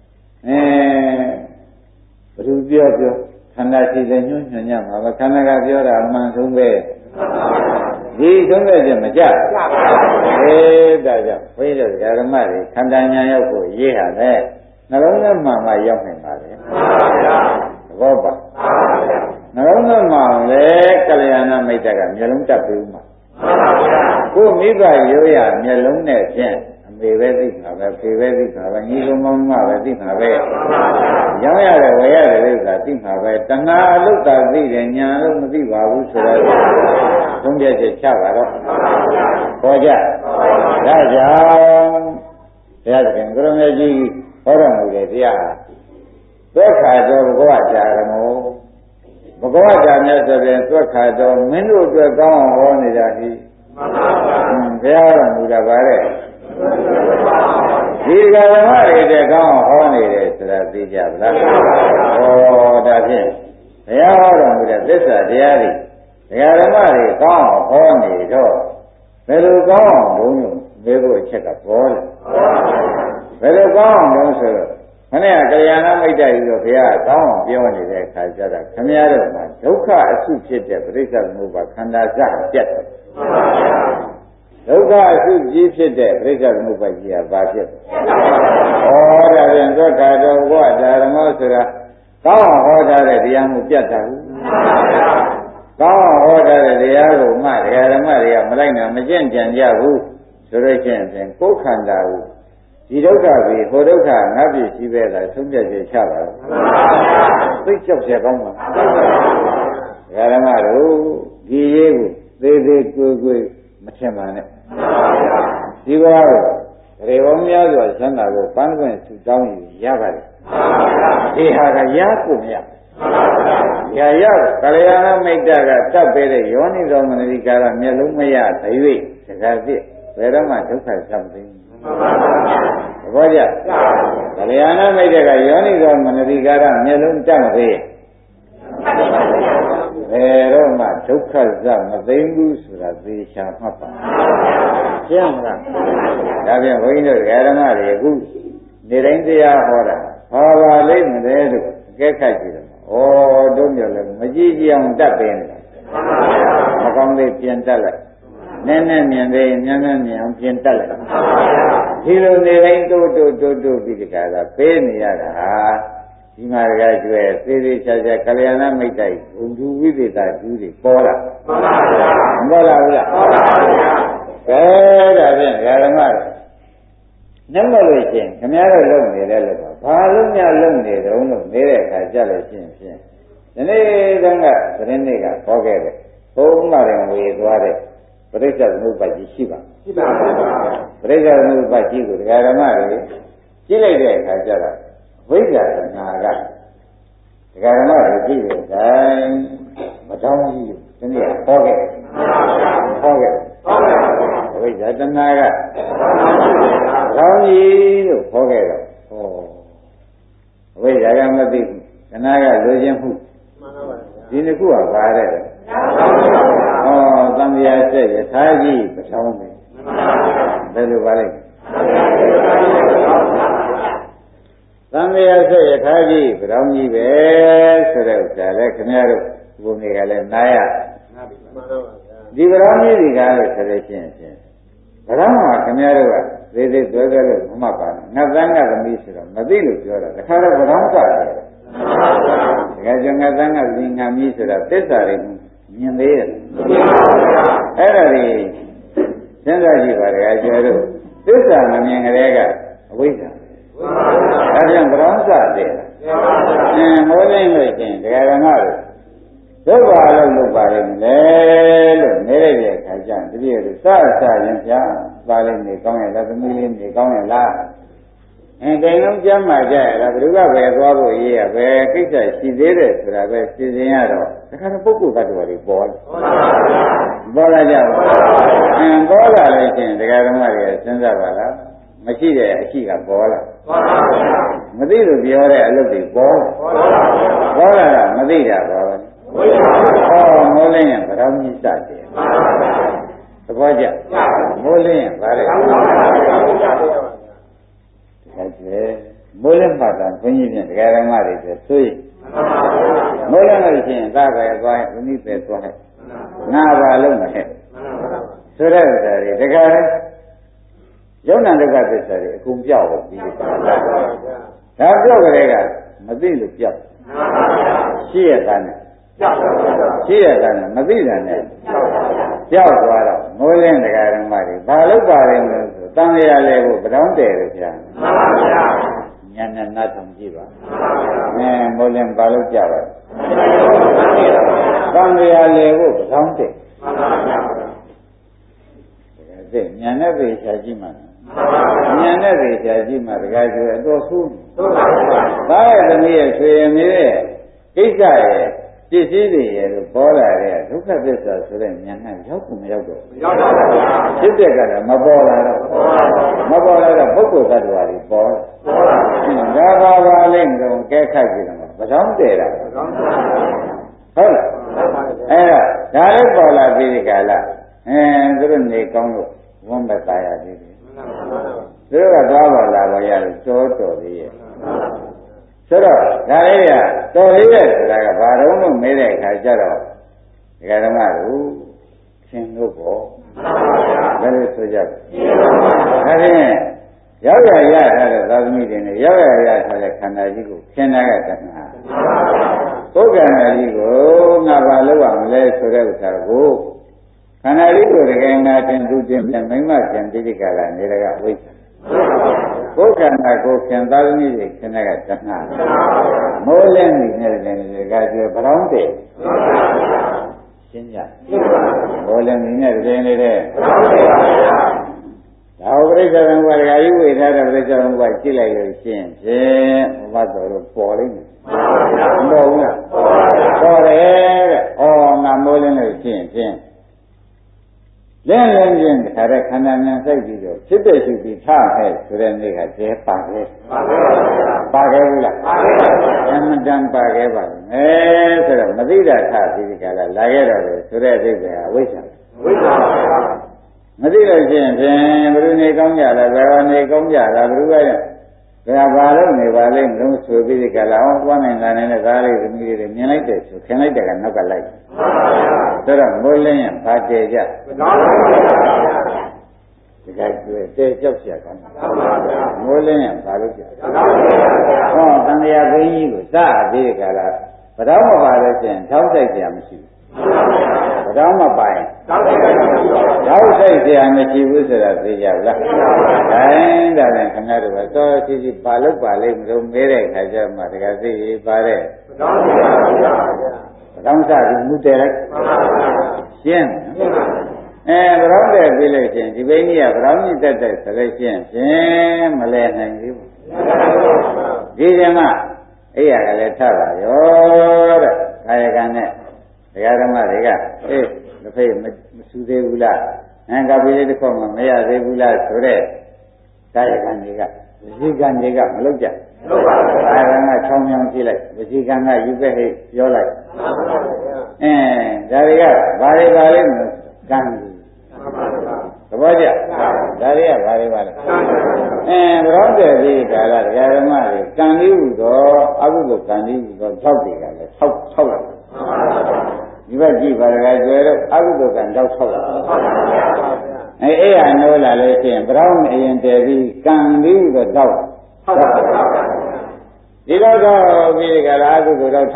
ဘယ်သူပြောခန္ဓာရှိတဲ့ညွှန်ညမှာပဲခန္ဓာကပြောတာအမှန်ဆုံးပဲဒီဆုံးတဲ့ချက်မကြဒါကြောင့်ဘုန်းကြီးတို့ဓမ္မတွေခန္ဓာညာရောက်ဖို့ရေးဟာလေနှလုံးသားမှန်မှရောက်နိုင်ပါလေသဘောပါနှလုံးသားမှန်လေကလျာဏမိတ်တကမျက်လုံးတက်ပြီးမှကိုမိဘရိုးရမျက်လုံးနဲ့ဖြင့်အမေပဲသိမှာပဲဖေပဲသိမှာပဲညီကောင်မောင်မပဲသိမှာပဲရောင်းရတယ်ဝယ်ရတယ်လို့သာသိမှာပဲတဏှာအလုတ်သာသိတယ်ညာအလုတ်မသိပါဘူးဆိုတော့သုံးပြချက်ချပါတော့ပေါ်ကြဒါကြောင့်ဘုရားသခင်ကိုရမေကြီးဟောတော်မူတဲ့တရားသွက်ခါတော်ဘဂဝါကြာရမောဘဂဝါကြာမြတ်ဆိုရင်သွက်ခါတော်မင်းတို့အတွက်ကောင်းအောင်ဟောနေတာဒီဘုရားတော်မူတာပါတဲ့ဒီကဓမ္မတွေတဲ့ကောင်းအောင်ဟောနေတယ်ဆိုတာသိကြဗလားဩဒါဖြင့်ဘုရားဟောတော်မူတဲ့သစ္စာတရားတွေဓမ္မတွေကောင်းအောင်ဟောနေတော့ဘယ်လိုကောင်းအောင်လုပ်လို့မေးဖို့အချက်ကပေါ်လာဘယ်လိုကောင်းအောင်လုပ်ဆိုတော့ခဏကလျာဏမိတ်တကြီးတော့ဘုရားကောင်းအောင်ပြောနေတဲ့အခါကျတော့ခမည်းတော်မှာဒုက္ခအစုဖြစ်တဲ့ပရိစ္ဆေသမုပ္ပါခန္ဓာစပြတ်တယ်ဒုက္ခအစုကြီးဖြစ်တဲ့ပရိစ္ဆေသမုပ္ပါကြီးကဘာဖြစ်လဲဩဒါပြန်သွက်ခါတော်ဘုရားဓမ္မဆိုတာကောင်းအောင်ဟောထားတဲ့တရားမှုပြတ်တာဘူးကောင်းဟောထားတဲ့တရားကိုမှဓမ္မတွေကမလိုက်နိုင်မကျင့်ကြံကြဘူးဆိုလို့ရှိရင်ကိုယ်ခန္ဓာကိုဒီဒုက္ခပြီးဟိုဒုက္ခငါပြည့်ရှိပဲလားသုံးပြချက်ချပါတော့သိကြောက်ရကောင်းပါဓမ္မတို့ဒီရေးကိုသေးသေးကိုယ်မထင်ပါနဲ့ဒီဘဝကိုရေဝများစွာချမ်းသာကိုပန်းပွင့်စုတောင်းရပါတယ်ဒီဟာကရကိုမရရာရကလျာဏမိတ်တကတတ်ပေးတဲ့ယောနိသောမနတိကာရမျက်လုံးမရသေး၍စကားပြည့်ဘယ်တော့မှဒုက္ခဆက်မသိဘူးသဘောကျကလျာဏမိတ်တကယောနိသောမနတိကာရမျက်လုံးတတ်မသေးဘယ်တော့မှဒုက္ခဆက်မသိဘူးဆိုတာသေချာမှတ်ပါရှင်းမလားဒါပြန်ဘုန်းကြီးတို့ဓမ္မတွေအခုနေတိုင်းတရားဟောတာဘာပါလိမ့်မလဲလို့အကဲခတ်ကြည့်တယ်ဩတို့မျိုးလည်းမကြည့်ကြအောင်တတ်ပင်တယ်မကောင်းသေးပြင်တတ်လိုက်နည်းနည်းမြင်သေးမြန်းမြန်းမြင်အောင်ပြင်တတ်လိုက်ဒီလိုနေတိုင်းတိုးပြီးဒီကရာပေးနေရတာဟာဒီမှာတကယ်ကျွဲသေးသေးချာချာကလျာဏမိတ်တိုက်ဘုံသူဝိသေသဒူးတွေပေါ်လာမှန်ပါဗျာမပေါ်လာဘူးလားကဲဒါဖြင့်ဓမ္မတွေနမလို့ရှိရင်ခင်ဗျားတို့လုပ်နေတဲ့လို့ဘာလို့များလုပ်နေတုံးလို့နေတဲ့အခါကြလို့ရှိရင်ဖြင့်ဒီနေ့ကသတင်းတွေကဟောခဲ့တယ်ဘုံမှရင်ဝေသွားတဲ့ပရိစ္ဆေသမုပ္ပါကြီးရှိပါပရိစ္ဆေသမုပ္ပါကြီးကိုဓမ္မတွေကြည့်လိုက်တဲ့အခါကျတော့ဝိဇ္ဇာတဏှာကဓမ္မတွေကြည့်တဲ့အတိုင်းမတောင်းကြီးဒီနေ့ဟောခဲ့ဝိဇ္ဇာတဏှာကကောင်းကြီးလို့ခေါ်ခဲ့တော့ဟောဝိဇ္ဇာကမသိဘူးခဏကလိုချင်မှုဒီနှစ်ခုကပါတဲ့ဟောသံဃာဆက်ရထားကြီးပထောင်းမယ်ဘယ်လိုပါလဲသံဃာဆက်ရထားကြီးပထောင်းကြီးပဲဆိုတဲ့ဥစ္စာလဲခင်ဗျားတို့ဘုံတွေကလည်းနားရဒီပထောင်းကြီးတွေကလို့ဆိုလို့ရှိရင်ဘယ်တော့မှခင်ဗျားတို့ကသေးသေးသွဲသွဲလို့မမှတ်ပါနဲ့ငါသန်းကသမီးဆိုတော့မသိလို့ပြောတာတခါတော့ဘယ်တော့မှတယ်တကယ်ကြောင့်ငါသန်းကသမီးငါမီးဆိုတာသစ္စာတွေမြင်သေးတယ်အဲ့ဒါတွေစဉ်းစားကြည့်ပါတကယ်ကျတော့သစ္စာမမြင်ကြတဲ့ကအဝိဇ္ဇာဒါကြောင့်ဘယ်တော့မှတယ်မိုးလင်းလို့ချင်းဒကာရမတို့ဒုက္ခလို့လုပ်ပါလိမ့်မယ်လို့နေရတဲ့အခါကျရင်တပည့်တို့စရင်ပြပါလိမ့်နေကောင်းရဲ့လားသမီးလေးနေကောင်းရဲ့လားကိန်းလုံးကျမ်းမာကြရတာဘယ်သူကပဲသွားဖို့ရေးရပဲကိစ္စရှိသေးတယ်ဆိုတာပဲစီစဉ်ရတော့ဒါကတော့ပုဂ္ဂိုလ်တ attva တွေပေါ်တယ်ပေါ်လာကြဘူးပေါ်လာလို့ရှိရင်တရားဓမ္မတွေစဉ်းစားပါလားမရှိတဲ့အရှိကပေါ်လာမသိလို့ပြောတဲ့အလုပ်တွေပေါ်လာတာမသိတာပေါ်လာမိုးလင်းရင်ဗရောင်းကြီးစတယ်သဘောကျမိုးလင်းရင်ဗါတယ်မိုးလင်းမှတာဘုန်းကြီးပြန်တရားဓမ္မတွေဆိုရင်မိုးလင်းလို့ရှိရင်သာပဲသွားဟဲ့ဘုန်းကြီးပဲသွားဟဲ့ငါပါလုံးမဟဲ့ဆိုတဲ့ဥစ္စာတွေတခါလဲယုံနာဒုက္ခသစ္စာတွေအကုန်ပြောက်ပြီးဒါပြောက်ကြတဲ့ကမသိလို့ပြောက်ရှိရတာနဲ့ရှိရတာနဲ့မသိတာနဲ့ပြောက်သွားတော့မိုးလင်းတရားဓမ္မတွေဘာလို့ပါတယ်လို့ဆိုတန်ရလဲဖို့ဗတောင်းတယ်လို့ပြောမှန်ပါဗျာဉာဏ်နဲ့နားထောင်ကြည့်ပါမိုးလင်းဘာလို့ကြပါတန်ရလဲဖို့ဗတောင်းတယ်မှန်ပါဗျာဒါကဉာဏ်နဲ့သိချာကြည့်မှဉာဏ်နဲ့သိချာကြည့်မှတကယ်ဆိုအတော်ဆိုးဒါရဲ့သမီးရဲ့ဆွေရမင်းရဲ့ကိစ္စရဲ့ပစ္စည်းတွေရဲ့လို့ပေါ်လာတဲ့ဒုက္ခသစ္စာဆိုတဲ့ဉာဏ်နဲ့ရောက်ကိုမရောက်တော့ဘူးရောက်ပါဘူးဖြစ်တဲ့ကလည်းမပေါ်လာတော့မပေါ်လာတော့ပုဂ္ဂိုလ်သတ္တဝါတွေပေါ်လာဒါပါလိမ့်တော့ကဲခတ်ကြည့်တယ်ဗတောင်းတယ်လားဟုတ်လားအဲ့ဒါလည်းပေါ်လာပြီးဒီကလာသူတို့နေကောင်းလို့ဝမ်းသက်သာရသေးတယ်သူတို့ကသွားပါလာပါရလို့တော်သေးရဲ့ဆိုတော့ဒါလေးကတော်လေးရဲ့ဆိုတာကဘာတော့လို့မေးတဲ့အခါကျတော့ဒကာဓမ္မတို့ရှင်တို့ပေါ့ဘယ်လိုဆိုကြလဲဒါဖြင့်ရောက်ရထားတဲ့သာသမီတွေနဲ့ရောက်ရထားတဲ့ခန္ဓာကြီးကိုခင်နာကတဏှာကိုယ်ခန္ဓာကြီးကိုငါဘာလို့ရမလဲဆိုတဲ့ဥစ္စာကိုခန္ဓာကြီးကိုတကယ်ငါတင်သူတင်ပြန်မိမကျန်တိတိကလာနေရကဝိသကိုယ်ခန္ဓာကိုခင်သာသမီတွေခင်နာကတဏှာမိုးလင်းနေတဲ့ကကျွဲဗရောင်းတယ်ရှင်းကြမိုးလင်းနေတဲ့နေတဲ့ဒါဝိရိစ္ဆာဘုရားဒကာကြီးဝေထားတဲ့ဝိရိစ္ဆာဘုရားကြည့်လိုက်လို့ရှင်းဖြင့်ဘုရားတော်တို့ပေါ်လိမ့်မယ်မပေါ်ဘူးလားပေါ်တယ်တဲ့ဩငါမိုးလင်းလို့ရှင်းဖြင့်လင်းချင်းခါတဲ့ခန္ဓာဉာဏ်စိုက်ပြီးတော့ဖြစ်တဲ့ရှိပြီးထားဟဲ့ဆိုတဲ့နေ့ကကျဲပါခဲ့ပါခဲ့ဘူးလားအမှန်တန်ပါခဲ့ပါမယ်ဆိုတော့မသိတာထားပြီးဒီကလာလာခဲ့တော့လေဆိုတဲ့အသိပဲဝိဇ္ဇာမသိလို့ရှိရင်ဖြင့်ဘယ်လိုနေကောင်းကြလားဘယ်လိုနေကောင်းကြလားဘယ်လိုပဲဒါဘာလို့နေပါလိမ့်မလို့ဆိုပြီးဒီကလာအောင်သွားနိုင်လာနေတဲ့သားလေးသမီးတွေမြင်လိုက်တယ်ဆိုခင်လိုက်တယ်ကနောက်ကလိုက်ဆိုတော့မိုးလင်းရင်ဘာတည်ကြဒီကကျွဲတဲကြောက်เสียကောင်းမိုးလင်းရင်ဘာလို့ကြဟောတန်လျာဘင်းကြီးကိုစပြီးဒီကလာဘယ်တော့မှပါလို့ရှိရင်ထောက်ဆိုင်เสียမရှိဘူးဘယ်တော့မှပါရင်ထောက်ဆိုင်เสียမရှိဘူးဆိုတာသိကြလားတိုင်းဒါလည်းခင်ဗျားတို့ကစောစီစီပါလို့ပါလိမ့်မလို့မဲတဲ့ခါကျမှတကယ်သိပါတဲ့တောင်းစားပြီးမူတယ်လိုက်ရှင်းဗရောင်းတယ်ပြီးလို့ရှင်ဒီဘိန်းကြီးကဗရောင်းကြီးတက်တက်ဆိုလို့ရှင်းဖြင့်မလဲနိုင်ဘူးဒီကျမအဲ့ရကလည်းထပါရောတဲ့ကာယကံနဲ့တရားဓမ္မတွေကတစ်ဖိတ်မဆူသေးဘူးလားကပိလေးတစ်ခေါက်မှမရသေးဘူးလားဆိုတဲ့ကာယကံတွေကဝစီကံတွေကမလုပ်ကြလုပ်ပါဘူးကာယကံကချောင်းချောင်းကြည့်လိုက်ဝစီကံကယူခဲ့ဟိပြောလိုက်ဒါတွေကဘာတွေပါလိမ့်မလို့ကံသဘောကျဒါတွေကဘာတွေပါလဲဘရောင်းတယ်ဒီကာလတရားဓမ္မတွေကံလေးဟူသောအကုသိုလ်ကံလေးဟူသော၆တွေကလည်း၆လိုက်ဒီဘက်ကြည့်ပါဒကာကျွဲတော့အကုသိုလ်ကံ၆လိုက်အဲ့ရနိုးလာလို့ရှိရင်ဘရောင်းအရင်တည်ပြီးကံလေးဟူသော၆ဒီတော့ပြီးဒီကလာအကုသိုလ်တော့၆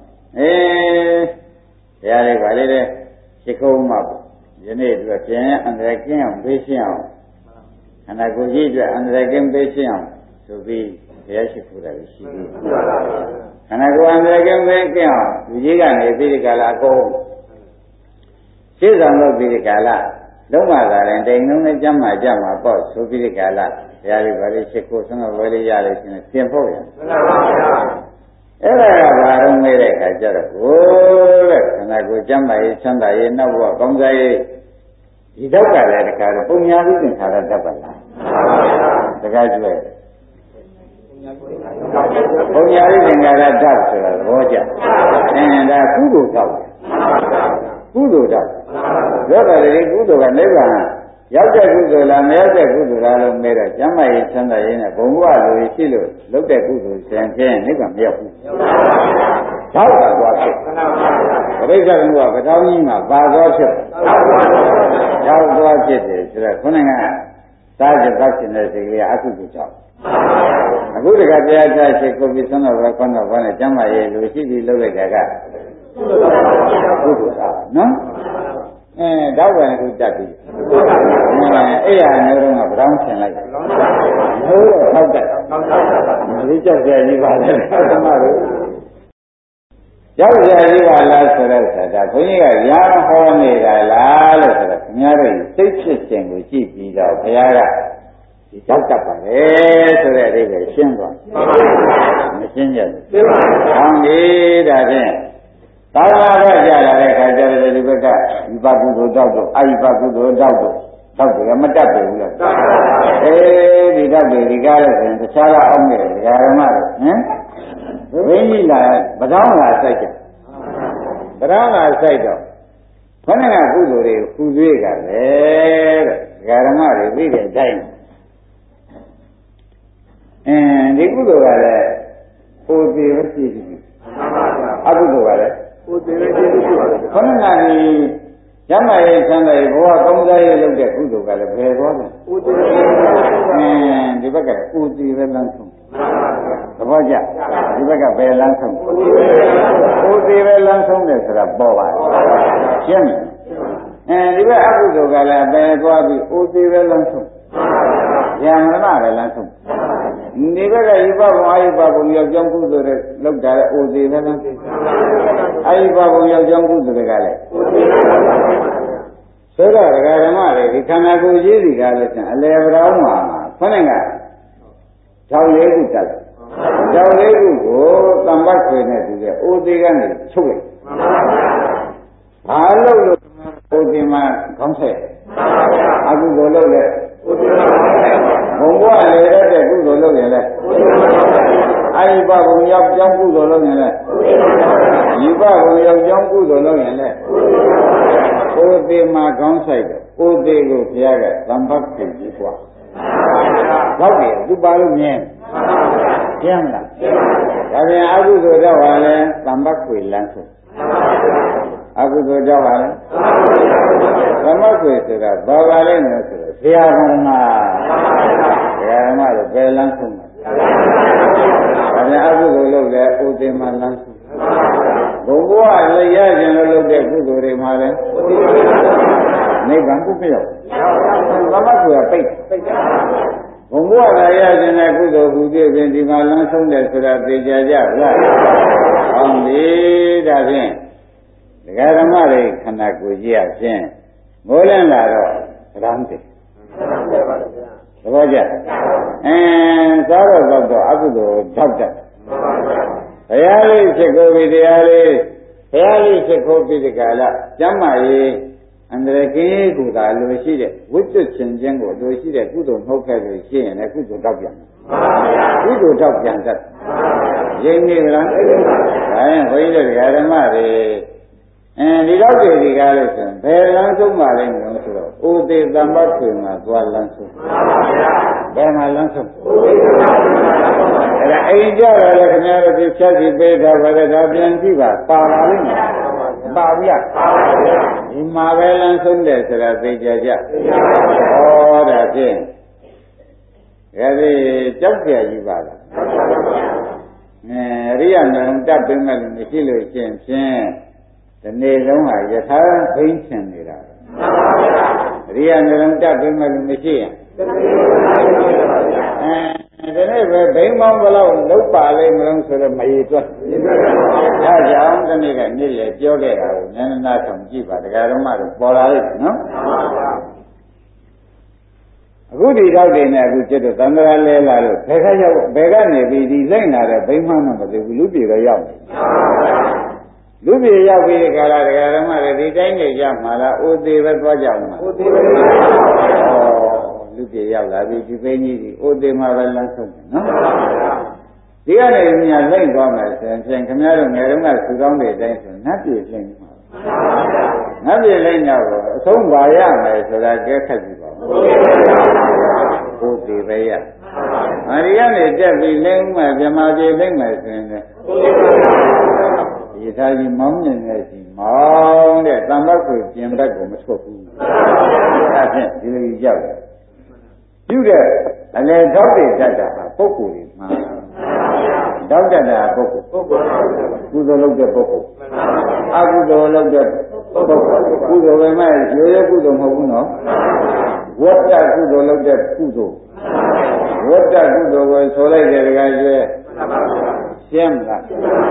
တရားလေးပါလေတဲ့ရှိခုံးမှာယနေ့အတွက်ကျင်အန္တရာယ်ကင်းအောင်ပေးရှင်းအောင်ခန္ဓာကိုယ်ကြီးအတွက်အန္တရာယ်ကင်းပေးရှင်းအောင်ဆိုပြီးတရားရှိခိုးတာရှိပြီခန္ဓာကိုယ်အန္တရာယ်ကင်းပေးရှင်းအောင်ဒီကြီးကနေပြီးဒီကလာအကုန်ရှင်းဆောင်လို့ပြီးဒီကလာလုံးဝသာရင်တိမ်လုံးနဲ့ကြမ်းမှာပေါ့ဆိုပြီးဒီကလာတရားလေးပါလေရှိခိုးဆုံးတော့ဝဲလေးရလို့ရှင်ပြင်ဖို့ရမှန်ပါဗျာအဲ့ဒါကဘာလို့မေးတဲ့အခါကျတော့ကိုယ်တဲ့ခန္ဓာကိုယ်ကိုကျမ်းမာရေးချမ်းသာရေးနောက်ဘဝကောင်းစားရေးဒီတော့ကလည်းတခါတော့ပုံညာပြီးသင်္ခါရတတ်ပါလားတကားကျွဲပုံညာပြီးသင်္ခါရတတ်ဆိုတာသဘောကျဒါကုသိုလ်တော့ကုသိုလ်တော့ရောတယ်လေကုသိုလ်ကနိဗ္ဗာန်ရောက်တဲ့ကုသိုလ်လားမရောက်တဲ့ကုသိုလ်လားလို့မဲတော့ကျမ်းမာရေးချမ်းသာရေးနဲ့ဘုံဘဝလိုရှိလို့လုပ်တဲ့ကုသိုလ်ဆင်ဖြင့်နိဗ္ဗာန်မရောက်ဘူးထောက်တာသွားဖြစ်ပရိစ္ဆေကပထောင်းကြီးမှာပါသွားဖြစ်ထောက်သွားဖြစ်တယ်ဆိုတော့ခုနကစားကြပတ်ရှင်တဲ့စိတ်ကလေးအကုသိုလ်ကြောင့်အခုတခါတရားချရှိကိုပြီးဆုံးတော့ခေါင်းတော့ဘာနဲ့ကျမ်းမာရေးလိုရှိပြီးလုပ်လိုက်တာကကုသိုလ်သာနော်တောက်တယ်ခုတက်ပြီအဲ့ရနေတော့ကဗရောင်းဆင်လိုက်ဟိုးတော့ထောက်တယ်ဒီကြောက်ကြကြီးပါလေဓမ္မတို့ကြောက်ကြကြီးပါလားဆိုတော့ဒါဘုန်းကြီးကရာဟောနေတာလားလို့ဆိုတော့ခင်ဗျားတို့စိတ်ဖြစ်ခြင်းကိုကြည့်ပြီးတော့ဘုရားကဒီကြောက်တတ်ပါလေဆိုတဲ့အဓိပ္ပာယ်ရှင်းသွားမရှင်းကြဘူး။ဟောင်းဒီဒါဖြင့်သာသနာ့ဘက်ကြလာတဲ့ခါကျတော့ဒီဘက်ကဒီပကုသိုလ်တောက်တော့အာယိပကုသိုလ်တောက်တော့တောက်တယ်မတတ်ဘူးလားဒီတောက်တယ်ဒီကားလို့ဆိုရင်တခြားကအောင်နေတယ်ဓမ္မတို့ဟမ်ဘိကြီးလာပဒေါင်းလာစိုက်ကြပဒေါင်းလာစိုက်တော့ခொနကကုသိုလ်တွေပူသွေးကလည်းတဲ့ဓမ္မတွေပြီးတဲ့အတိုင်းဒီကုသိုလ်ကလည်းပူသေးပဲရှိပြီအကုသိုလ်ကလည်းပူသေးပဲရှိပြီခொနကဒီကျမ်းမာရေးချမ်းသာရေးဘဝကောင်းစားရေးလုပ်တဲ့ကုသိုလ်ကလည်းဘယ်သွားလဲပူသေးဒီဘက်ကပူသေးပဲလမ်းဆုံးသဘောကျဒီဘက်ကဘယ်လမ်းဆုံးပူသေးပဲလမ်းဆုံးတယ်ဆိုတာပေါ်ပါရှင်းဒီဘက်အကုသိုလ်ကလည်းဘယ်သွားပြီးပူသေးပဲလမ်းဆုံးဉာဏ်မရပဲလမ်းဆုံးဒီဘက်ကယူပဘုံအာယုပဘုံရောက်ကြောင်းကုသိုလ်တွေလောက်တာအိုသေးပဲလားအာယုပဘုံရောက်ကြောင်းကုသိုလ်တွေကလည်းဆိုတော့ဓမ္မတွေဒီခန္ဓာကိုယ်ကြီးစီကားလို့ဆိုရင်အလေဗရောင်းမှာခொနဲ့ကထောင်လေးခုတက်တယ်ထောင်လေးခုကိုတမ္ပတ်ခွေနဲ့တူတဲ့အိုသေးကနေချုပ်လိုက်ဘာလို့အိုသေးမှာခေါင်းဆက်အကုသိုလ်လုပ်လဲဘုံဘဝလေရတဲ့ကုသိုလ်လုပ်ရင်လဲအာယိပဘုံရောက်ကြောင်းကုသိုလ်လုပ်ရင်လဲယူပဘုံရောက်ကြောင်းကုသိုလ်လုပ်ရင်လဲအိုသေးမှာခေါင်းဆိုင်တယ်အိုသေးကိုဘုရားကသံဘတ်ပြင်ပြီးกว่าဟုတ်တယ်သူပါလို့မြင်ကျမ်းလားဒါပြန်အကုသိုလ်တော့ဟာလဲသံဘတ်ခွေလမ်းဆိုအကုသိုလ်တော့ဟာလဲသံဘတ်ခွေဆိုတာဘာပါလဲလို့ဆိုတော့ဆရာကဓမ္မတို့ဘယ်လမ်းဆုံးလဲဒါပြန်အကုသိုလ်လုပ်လဲအိုသေးမှာလမ်းဆုံးဘုရားလည်းရခြင်းလို့လုပ်တဲ့ကုသိုလ်တွေမှာလဲနိဗ္ဗာန်ကိုမရောက်သမတ်ကိုပိတ်ဘုံဘဝကရခြင်းတဲ့ကုသိုလ်ဟူသည်ဖြင့်ဒီမှာလမ်းဆုံးတယ်ဆိုတာသိကြကြလားဟောဒီဒါဖြင့်ဒကာဓမ္မတွေခန္ဓာကိုယ်ကြီးအချင်းမိုးလင်းလာတော့ရမ်းတယ်သဘောကျစားတော့အကုသိုလ်ထောက်တတ်ဘုရားလေးဖြစ်ကိုပြီးတရားလေးဘုရားလေးဖြစ်ကိုပြီးဒီကလာကျမ်းမာရေးအန္တရာယ်ကင်းကိုသာလိုရှိတဲ့ဝိတ္တချင်းချင်းကိုလိုရှိတဲ့ကုသိုလ်နှုတ်ခဲ့လို့ရှိရင်လည်းကုသိုလ်တောက်ပြန်ကုသိုလ်တောက်ပြန်တတ်ရင်းနေလားဒါရင်ဘုန်းကြီးတို့ဓမ္မတွေဒီတော့ဒီကားလို့ဆိုရင်ဘယ်လမ်းဆုံးမှလဲမလို့ဆိုတော့ဥဒေသမ္ပတ်ခွေမှာသွားလမ်းဆုံးဘယ်မှာလမ်းဆုံးအဲ့ဒါအိမ်ကြတော့လေခင်ဗျားတို့ဒီဖြတ်စီပေးထားပါလေဒါပြန်ကြည့်ပါပါလာလိမ့်မယ်ပါဘူးလားဒီမှာပဲလမ်းဆုံးတယ်ဆိုတာသိကြကြဟောဒါဖြင့်ဒီကြောက်ကြကြီးပါလားအရိယာနံတတ်ပေးမဲ့လို့မရှိလို့ရှိရင်ဖြင့်ဒီနေ့လုံးဟာယထာဘိန်းချင်နေတာအရိယာနံတတ်ပေးမဲ့လို့မရှိရင်ဒီနေ့ပဲဘိန်းမောင်းဘလောက်လုံးပါလိမ့်မလို့ဆိုတော့မရည်တွက်ဒါကြောင့်ဒီနေ့ကနေ့လေပြောခဲ့တာကိုဉာဏ်နာဆောင်ကြည့်ပါတရားဓမ္မတို့ပေါ်လာလိမ့်နော်အခုဒီတော့တင်နေအခုကျတော့သံဃာလဲလာလို့ဘယ်ခါရောက်ဘယ်ကနေပြီးဒီလိုက်လာတဲ့ဘိန်းမောင်းတော့မသိဘူးလူပြေတော့ရောက်နေလူပြေရောက်ပြီးခါလာတရားဓမ္မတွေဒီတိုင်းနေကြမှာလားဥသေးပဲသွားကြမှာဥသေးပဲလူပြေရောက်လာပြီဒီသိန်းကြီးဒီဥသေးမှာပဲလမ်းဆုံးတယ်နော်ဒီကနေမြတ်လိုက်သွားမယ်ဆိုရင်ခင်ဗျားတို့ငယ်တုန်းကဆူတောင်းတဲ့အတိုင်းဆိုနတ်ပြေလိုက်မှာနတ်ပြေလိုက်တော့အဆုံးပါရမယ်ဆိုတာကဲခက်ပြီပါဥသေးပဲရဒီကနေတက်ပြီးလိမ့်မယ်ဗြဟ္မာပြေလိမ့်မယ်ဆိုရင်လည်းဒီသားကြီးမောင်းမြင်နေစီမောင်းတဲ့တန်ဘက်ကိုပြင်ဘက်ကိုမထွက်ဘူးအဲ့ဖြင့်ဒီလိုကြီးရောက်တယ်ပြုတဲ့အလေဓာတ်တွေတတ်တာဟာပုဂ္ဂိုလ်တွေမှာဓာတ်တတ်တာပုဂ္ဂိုလ်ကုသိုလ်လုပ်တဲ့ပုဂ္ဂိုလ်အကုသိုလ်လုပ်တဲ့ပုဂ္ဂိုလ်ကုသိုလ်ပဲမဲ့ရိုးရိုးကုသိုလ်မဟုတ်ဘူးနော်ဝတ္တကုသိုလ်လုပ်တဲ့ကုသိုလ်ဝတ္တကုသိုလ်ကိုဆိုလိုက်တဲ့တခါကျဲရှင်းမလား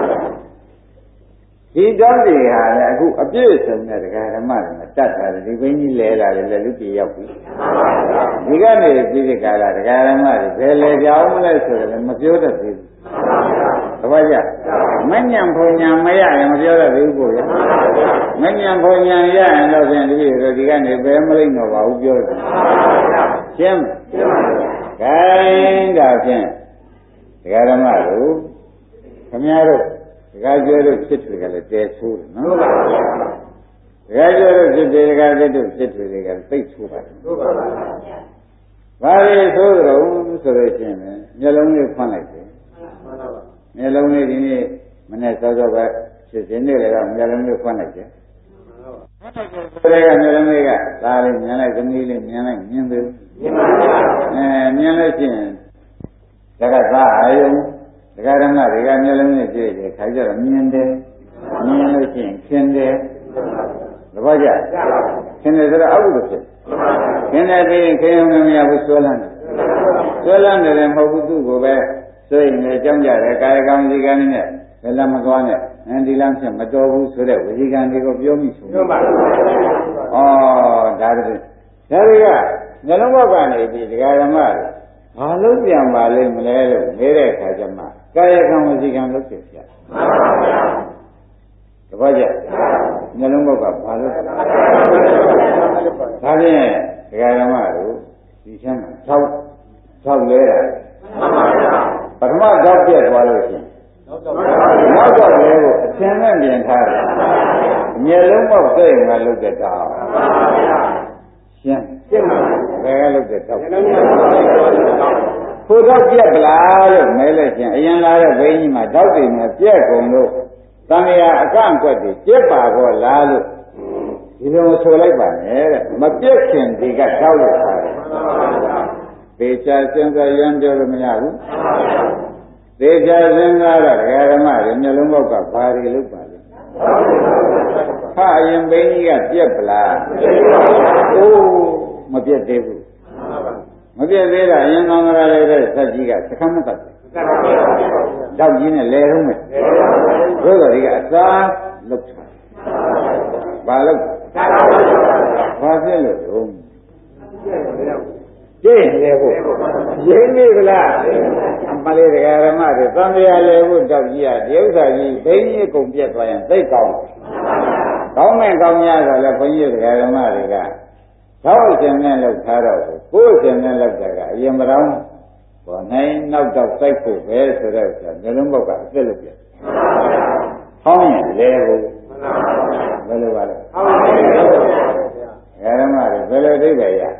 ဒီတောင်းတွေဟာလည်းအခုအပြည့်စုံတဲ့ဒကာဓမ္မတွေတတ်တာဒီဘင်းကြီးလဲလာတယ်လည်းလူပြေရောက်ပြီဒီကနေပြီးဒီကလာဒကာဓမ္မတွေဘယ်လဲကြောင်းမလဲဆိုတော့မပြောတတ်သေးဘူးတပည့်ကြမညံဖွညာမရရင်မပြောတတ်သေးဘူးကိုရမညံဖွညာရရင်တော့ဖြင့်ဒီလိုဒီကနေဘယ်မလိမ့်တော့ပါဘူးပြောတယ်ရှင်းခိုင်းတာဖြင့်ဒကာဓမ္မတို့ခမည်းတော်ဒကာကျွဲတို့ဖြစ်တွေကလည်းတဲဆိုးတယ်နော်ဒကာကျွဲတို့ဖြစ်တွေဒကာသစ်တို့ဖြစ်တွေကသိပ်ဆိုးပါတယ်ဘာလို့ဆိုးကြတော့ဆိုလို့ရှိရင်မျက်လုံးလေးဖွင့်လိုက်တယ်မျက်လုံးလေးဒီနေ့မနေ့စောစောပဲဖြစ်စဉ်တွေလည်းမျက်လုံးလေးဖွင့်လိုက်တယ်ဆိုတဲ့ကမျက်လုံးလေးကဒါလေးမြင်လိုက်သမီးလေးမြင်လိုက်မြင်တယ်မြင်လို့ရှိရင်ဒါကသာအယုံဒကာဓမ္မတွေကမျက်လုံးနဲ့ကြည့်တယ်ခါကြတော့မြင်တယ်မြင်လို့ရှိရင်ခင်တယ်သဘောကျခင်တယ်ဆိုတော့အကုသိုလ်ဖြစ်ခင်တယ်ပြီးရင်ခင်ရုံမရဘူးဆွဲလန်းတယ်ဆွဲလန်းတယ်မဟုတ်ဘူးသူ့ကိုပဲဆိုရင်လည်းကြောင်းကြတယ်ကာယကံဒီကံနဲ့ဘယ်လမ်းမသွားနဲ့ဒီလမ်းဖြင့်မတော်ဘူးဆိုတဲ့ဝစီကံတွေကိုပြောမိဆုံးဩဒါတွေကနှလုံးဘောက်ကနေပြီးဒကာဓမ္မတွေဘာလို့ပြန်ပါလိမ့်မလဲလို့နေတဲ့အခါကျမှကာယကံဝစီကံလုပ်ဖြစ်ပြတပည့်ကြနှလုံးဘောက်ကဘာလို့ဒါဖြင့်ဒကာဓမ္မတို့ဒီချမ်းထောက်လဲတာပထမတော့ပြက်သွားလို့ရှိရင်နောက်တော့လဲကိုအထင်နဲ့မြင်ထားတယ်မျက်လုံးပေါက်သိရင်ကလုတ်တဲ့တောင်းရှင်းဘယ်ကလုတ်တဲ့တောင်းကိုတော့ပြက်ပလားလို့မဲလိုက်ချင်းအရင်လာတဲ့ဘိန်းကြီးမှာတောက်တွေနဲ့ပြက်ကုန်လို့တန်ရာအကန့်ကွက်တွေပြက်ပါတော့လားလို့ဒီလိုဆိုလိုက်ပါနဲ့တဲ့မပြက်ခင်ဒီကတောက်လို့ထားတယ်ပေချာစဉ်းစားရမ်းပြောလို့မရဘူးသေချာစဉ်းစားတော့ဒကာဓမ္မတွေမျက်လုံးပေါက်ကဘာတွေလုပ်ပါလဲဟာအရင်ဘိန်းကြီးကပြက်ပလားအိုးမပြက်သေးဘူးမပြက်သေးတာအရင်ကောင်းကြရတဲ့ဇက်ကြီးကသခမ်းမတတ်ဘူးတောက်ကြီးနဲ့လဲထုံးမယ်ဘုရားကြီးကအစားလုပ်တာဘာလုပ်ဘာဖြစ်လို့တုံးကျင့်လေဖို့ရင်းနေကလားအမလေးတရားဓမ္မတွေသံဃာလေဖို့တောက်ကြီးရဒီဥစ္စာကြီးဘိန်းကြီးကုန်ပြတ်သွားရင်သိကောင်းကောင်းမယ်ကောင်းများဆိုလည်းဘုန်းကြီးတရားဓမ္မတွေကသောက်ရှင်နဲ့လောက်ထားတော့ကိုယ်ရှင်နဲ့လောက်တာကအရင်မတော်ဘောနိုင်နောက်တော့စိုက်ဖို့ပဲဆိုတော့မျိုးလုံးပေါက်ကအစ်စ်လုပ်ပြဟောင်းရင်လဲဖို့ဘယ်လိုပါလဲဟောင်းရင်ဓမ္မတွေဘယ်လိုသိပဲရ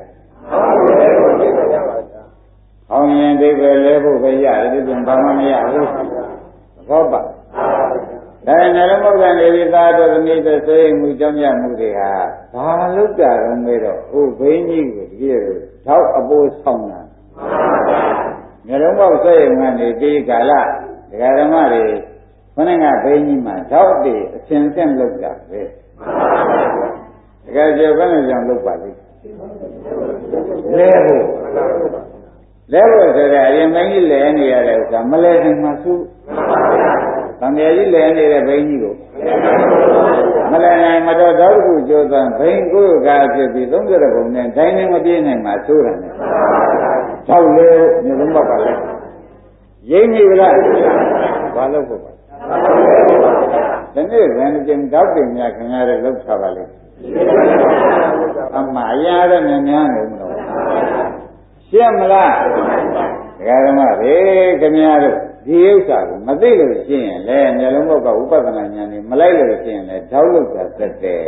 ဟောင်းရင်ဒိဗ္ဗေလဲဖို့ပဲရတယ်ဒီပြင်ဘာမှမရဘူးဘောပါဒါနဲ့လည်းမဟုတ်ကနေဒီသားတို့သမီးတို့ဆွေးမှုကြောင့်ရမှုတွေဟာဘာလို့ကြတော့မေးတော့ဥဘိန်းကြီးကိုတကယ်တော့အပိုးဆောင်တာမျိုးလုံးပေါက်ဆွေးမှုကနေဒီကာလဒကာဓမ္မတွေခொနဲ့ကဘိန်းကြီးမှာထောက်တည်အရှင်ဆင့်လောက်တာပဲဒကာကျော်ဘယ်နဲ့ကြောင့်လောက်ပါလိမ့်လဲဖို့ဆိုတဲ့အရင်ဘိန်းကြီးလဲနေရတဲ့ဥစ္စာမလဲနိုင်မှစုသံဃာကြီးလဲနေတဲ့ဘိန်းကြီးကိုမလဲနိုင်မတော့တော့ခုကြိုးသွန်းဘိန်းကိုယ်ကားဖြစ်ပြီး30ပုံနဲ့တိုင်းနေမပြေးနိုင်မှသိုးတယ်နဲ့ထောက်လေမျိုးလုံးပေါက်ကလည်းရိမ့်နေကြလားဘာလို့ဖို့ပါဒီနေ့လည်းကျင်တောက်တင်များခင်ဗျားတို့လောက်ထားပါလိမ့်အမှားရတဲ့မြန်များနေမလို့ရှင်းမလားဒကာဓမ္မတွေခင်ဗျားတို့ဒီဥစ္စာကိုမသိလို့ရှင်းရင်လည်းမျက်လုံးဘက်ကဥပဒနာဉာဏ်နဲ့မလိုက်လို့ရှင်းရင်လည်းထောက်လို့သာသက်တယ်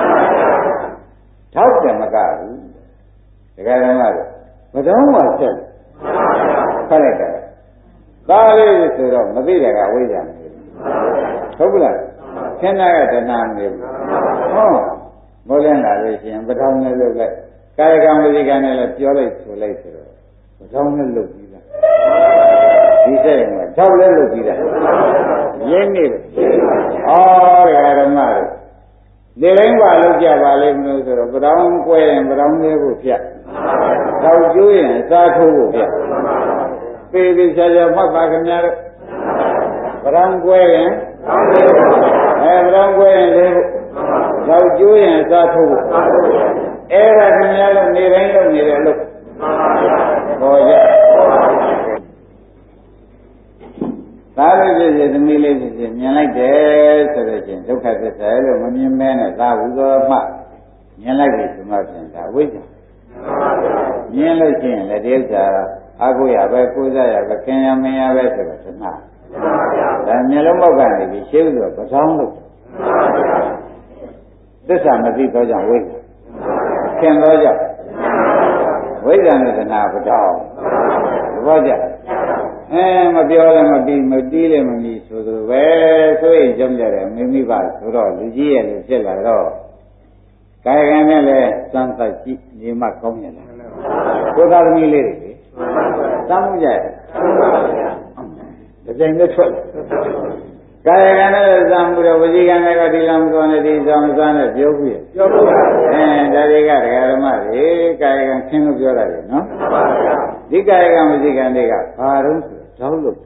ထောက်တယ်မကဘူးဒကာဓမ္မတို့ဘယ်တော့မှဆက်ခက်လိုက်တယ်သားလေးဆိုတော့မသိတဲ့ကအဝိဇ္ဇာမဖြစ်ဘူးဟုတ်ကလားခင်းနာကတဏှာမဖြစ်ဘူးဟုတ်မိုးလင်းလာလို့ရှိရင်ပထောင်နဲ့လုပ်လိုက်ကာယကံဝစီကံနဲ့လည်းပြောလိုက်ဆိုလိုက်ဆိုတော့ပထောင်နဲ့လုပ်ပြီးသားဒီစိတ်မှာထောက်လဲလုပ်ပြီးသားရင်းနေတယ်ဩဓမ္မတို့ဒီတိုင်းပါလုပ်ကြပါလိမ့်မလို့ဆိုတော့ပထောင်ကွဲရင်ပထောင်လေးကိုဖြတ်ထောက်ကျိုးရင်စားထိုးဖို့ဖြတ်ပေပေချာချာမှတ်ပါခင်ဗျားတို့ပထောင်ကွဲရင်ပထောင်ကွဲရင်လေးဖို့ထောက်ကျိုးရင်စားထိုးဖို့အဲ့ဒါခင်ဗျားတို့နေတိုင်းလုပ်နေတယ်လို့ပေါ်ကြသာလို့ဖြစ်စေသမီးလေးဖြစ်စေမြင်လိုက်တယ်ဆိုတော့ချင်းဒုက္ခသစ္စာလို့မမြင်မဲနဲ့သာဝုသောမှမြင်လိုက်ပြီဆိုမှဖြင့်ဒါဝိဇ္ဇာမြင်လို့ချင်းလည်းဒီဥစ္စာအကုရပဲကိုးစားရပဲခင်ရမင်းရပဲဆိုတော့သနာဒါမျက်လုံးပေါက်ကနေပြီးရှင်းလို့ပထောင်းလို့သစ္စာမသိတော့ကြောင့်ဝိဇ္ဇာခင်တော့ကြောင့်ဝိဇ္ဇာနဲ့သနာပထောင်းသဘောကျမပြောလည်းမပြီးမတီးလည်းမမီဆိုသူပဲဆိုရင်ကြောင့်ကြတယ်မိဘဆိုတော့လူကြီးရဲ့လူဖြစ်လာတော့ကာယကံနဲ့လည်းစမ်းသပ်ကြည့်ညီမကောင်းရလားကိုသားသမီးလေးတွေလေစမ်းမှုကြရဲ့ဒီကြိမ်နဲ့ထွက်ကာယကံနဲ့စမ်းမှုတော့ဝစီကံနဲ့ကဒီလမ်းသွားနေဒီစမ်းစမ်းနဲ့ပြောဘူးရဲ့ပြောဘူးဒါတွေကဒကာဓမ္မတွေကာယကံခင်းလို့ပြောတာလေနော်ဒီကာယကံဝစီကံတွေကဘာတော့တောင်းလို့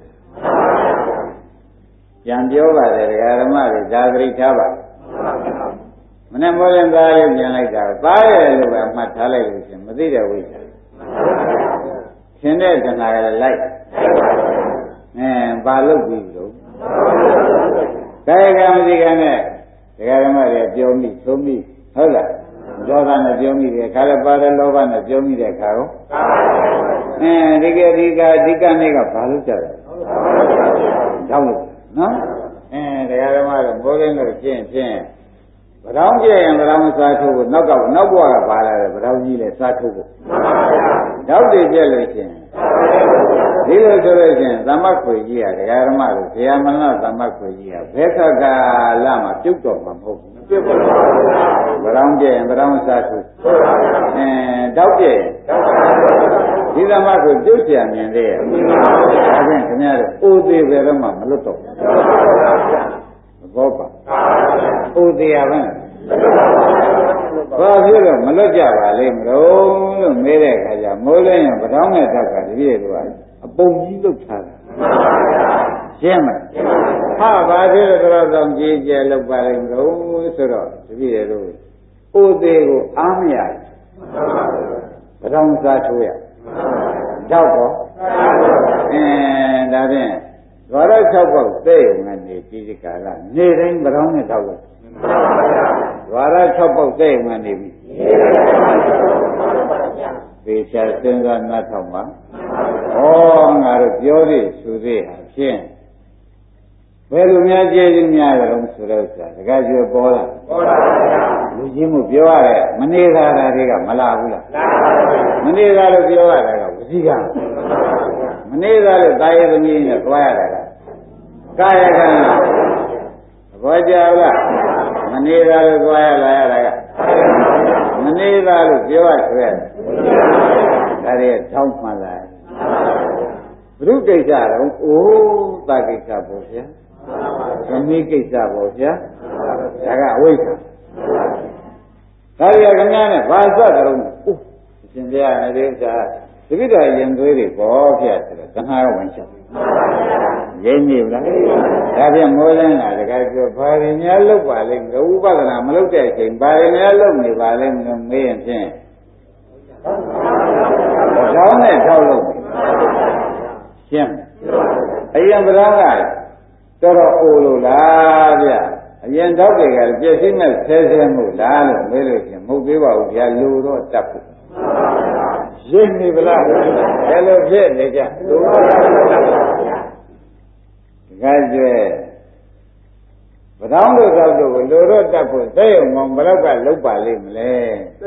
ပြန်ပြောပါတယ်ဒကာဓမ္မတွေဒါသတိထားပါမနဲ့မောရင်သားလေးပြန်လိုက်တာသားရဲ့လို့ပဲမှတ်ထားလိုက်လို့ရှင်မသိတဲ့ဝိဇ္ဇာရှင်တဲ့တဏှာကလည်းလိုက်ဘာလို့ပြီးလို့ကာယကံဝစီကံနဲ့ဒကာဓမ္မတွေပြောမိသုံးမိဟုတ်လားဒေါသနဲ့ပြောမိတယ်ခါလည်းပါတယ်လောဘနဲ့ပြောမိတဲ့ခါရောဒီကနေ့ကဘာလို့ကြတယ်တောင်းလို့နော်တရားဓမ္မတော့ဘောရင်းလို့ရှင်းဖြင့်ဗရောင်းပြရင်ဗရောင်းစားထုတ်ဖို့နောက်ဘဝကပါလာတယ်ဗရောင်းကြီးလည်းစားထုတ်ဖို့နောက်တည်ပြလို့ရှင်းဒီလိုဆိုလို့ရှင်းသမတ်ခွေကြီးကတရားဓမ္မလို့ဆရာမဏသမတ်ခွေကြီးကဘယ်ခါကလာမှပြုတ်တော်မှာမဟုတ်ဘူးပြုတ်ပါဘူးဗရောင်းပြရင်ဗရောင်းစားထုတ်တောက်ပြရင်ဒီသမတ်ကိုပြုတ်ချင်မြင်သေးရဲ့ဒါဖြင့်ခင်ဗျားတို့အိုသေးပဲတော့မှမလွတ်တော့ဘူးဘောပါအိုသေးရပါ့ဘာဖြစ်လို့မလွတ်ကြပါလိမ့်မလို့မေးတဲ့အခါကျမိုးလင်းရင်ပထောင်းနဲ့တောက်ကတပြည့်တို့ကအပုံကြီးလုတ်ထားတာရှင်းမလားဟာဘာဖြစ်လို့တော့ဆောင်ကြီးကျဲလောက်ပါလိမ့်မလို့ဆိုတော့တပြည့်တို့အိုသေးကိုအားမရပထောင်းစားထိုးရတောက်တော့ဒါဖြင့်ဓဝရ6ပေါက်သိုံကနေပြီးဒီကာလနေတိုင်းဗရောင်းနဲ့တောက်လို့ဓဝရ6ပေါက်သိုံကနေပြီးသေချာစဉ်းစားနှတ်ထောင်ပါငါတို့ပြောသေးဆိုသေးဟာဖြင့်ဘယ်လိုများကျေးဇူးများကြတော့ဆိုတော့တခါကျွပေါ်လာလူကြီးမှုပြောရတဲ့မနေသာတာတွေကမလာဘူးလားမနေသာလို့ပြောရတာကဝစီကံမနေသာလို့တာယသမီးနဲ့သွားရတာကကာယကံသဘောကျလားမနေသာလို့သွားရလာရတာကမနေသာလို့ပြောရဆိုရဒါတွေထောင်းမှလာဘုရုကိစ္စတော့အိုးတာကိစ္စပေါ့ဗျာသမီးကိစ္စပေါ့ဗျာဒါကအဝိဇ္ဇာဒါရီခင်ဗျားနဲ့ဘာစကြတော့အိုးအရှင်ဘုရားနဲ့ဒီဥစ္စာတပိတော်ရင်သွေးတွေပေါ်ပြဆိုတော့သံဃာဝင်ချက်ရင်းနေလားဒါပြန်မိုးလင်းလာတကယ်ပြောဘာတွေများလုပ်ပါလိမ့်မလို့ဥပဒနာမလုပ်တဲ့အချိန်ဘာတွေများလုပ်နေပါလိမ့်မလို့မေးရင်ဖြင့်ကြောင်းနဲ့ထောက်လို့ရှင်းအရင်ဗလားကတော်တော်အိုလို့လားဗျအရင်တော့တွေကပြည့်စည်မဲ့ဆဲဆဲမှုလားလို့မေးလို့ရှင်မဟုတ်သေးပါဘူးဗျာလူတော့တတ်ဖို့ရင်းနေဗလားဘယ်လိုဖြစ်နေကြလူတော့တတ်ဖို့ဒါကြွယ်ဗဒေါင်းတို့သောက်တို့ကိုလူတော့တတ်ဖို့သိုံမောင်ဘယ်တော့ကလုံးပါလိမ့်မလဲ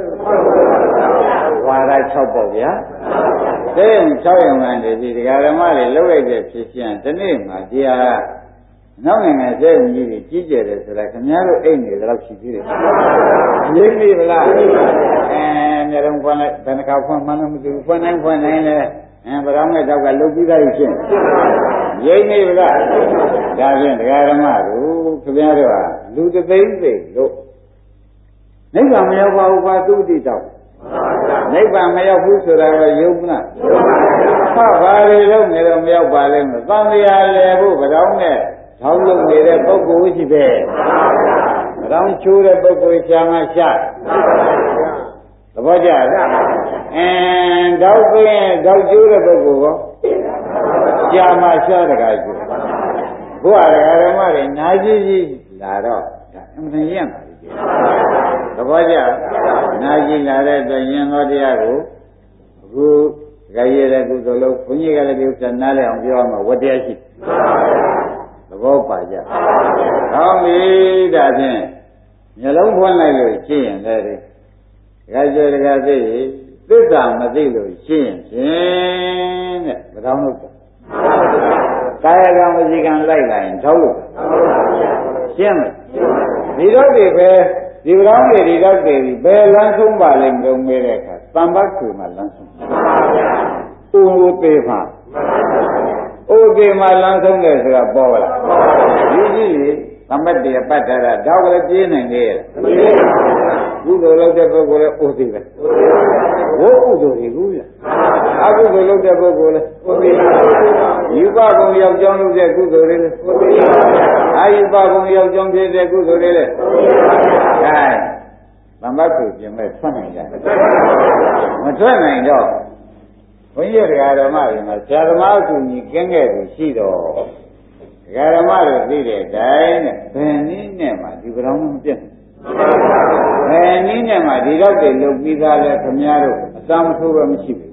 ဝါရ6ပေါ့ဗျာသိုံ6ရုံနဲ့ဒီတရားဓမ္မတွေလုံးလိုက်တဲ့ဖြစ်ရှင်ဒီနေ့မှာတရားနောက်နိုင်ငံကျဲုံကြီးကြီးကြီးကျယ်တယ်ဆိုတာခင်ဗျားတို့အိတ်နေတော့ရှိသေးတယ်ရင်းပြီလားမျိုးလုံးဖွင့်လိုက်ဘယ်နှခါဖွင့်မှန်းမသိဘူးဖွင့်နိုင်လဲဗရောင်းတဲ့တောက်ကလုတ်ပြီးသားရှင်ရင်းပြီလားဒါဖြင့်တရားဓမ္မတို့ခင်ဗျားတို့ဟာလူတသိန်းသိလို့နိဗ္ဗာန်မရောက်ပါဘူးကွာသူတိတောက်နိဗ္ဗာန်မရောက်ဘူးဆိုတာကယုံမလားဟာဘာတွေတော့နေတော့မရောက်ပါလိမ့်မယ်သံဃာလေဖို့ဗရောင်းတဲ့ထောင်းလုံးနေတဲ့ပုဂ္ဂိုလ်ရှိပဲ။ရောင်းချိုးတဲ့ပုဂ္ဂိုလ်ရှာမှရှာ။သဘောကျလား။တောက်ပြင်းတောက်ချိုးတဲ့ပုဂ္ဂိုလ်ရောရှာမှရှာတကားကျိုး။ဘုရားဓမ္မတွေနာကြီးကြီးလာတော့ဒါအမှန်ရင့်ပါလိမ့်။သဘောကျနာကြီးလာတဲ့အတွက်ယင်တော်တရားကိုအခုကြရတဲ့ကုသိုလ်လို့ဘုန်းကြီးကလည်းဒီဥစ္စာနားလည်အောင်ပြောမှာဝတ္တရားရှိသဘောပါကြ။ကောင်းပြီဒါဖြင့်မျက်လုံးဖွင့်လိုက်လို့ရှင်းရင်လည်းဒီကကြွယ်တကသိသစ္စာမသိလို့ရှင်းရင်ဖြင့်တဲ့ဗဒေါင်းလို့ကာယကံဝစီကံလိုက်လာရင်ထောက်လို့ရှင်းမယ်ဒီတော့ဒီပဲဒီဗဒေါင်းတွေဒီတော့တွေဘယ်လမ်းဆုံးပါလိမ့်ကြုံမဲတဲ့အခါတမ္ပတ်ကူမှာလမ်းဆုံးဥမှုသေးပါဥဒေမှာလမ်းဆုံးတယ်ဆိုတာပေါ်လာဒီကြီးသမတ်တရပတ်ထားတာတော့လည်းပြေးနိုင်သေးရဲ့ကုသိုလ်လုပ်တဲ့ပုဂ္ဂိုလ်လည်းဥဒေပဲဝိကုသိုလ်ကြီးဘူးလားအကုသိုလ်လုပ်တဲ့ပုဂ္ဂိုလ်လည်းဥဒေယူပဘုံရောက်ကြောင်းလုပ်တဲ့ကုသိုလ်တွေလည်းဥဒေအာယူပဘုံရောက်ကြောင်းဖြစ်တဲ့ကုသိုလ်တွေလည်းအဲသမတ်ကိုပြင်မဲ့ထွက်နိုင်ကြမထွက်နိုင်တော့ဘုန်းကြီးတရားဓမ္မတွေမှာဆရာသမားကူညီကင်းခဲ့ပြီးရှိတော့တရားဓမ္မတွေသိတဲ့အတိုင်းနဲ့ဘယ်နည်းနဲ့မှဒီဗရောင်းမပြတ်ဘယ်နည်းနဲ့မှဒီတော့တွေလုပ်ပြီးသားလဲခင်ဗျားတို့အသာမထိုးပဲမရှိဘူး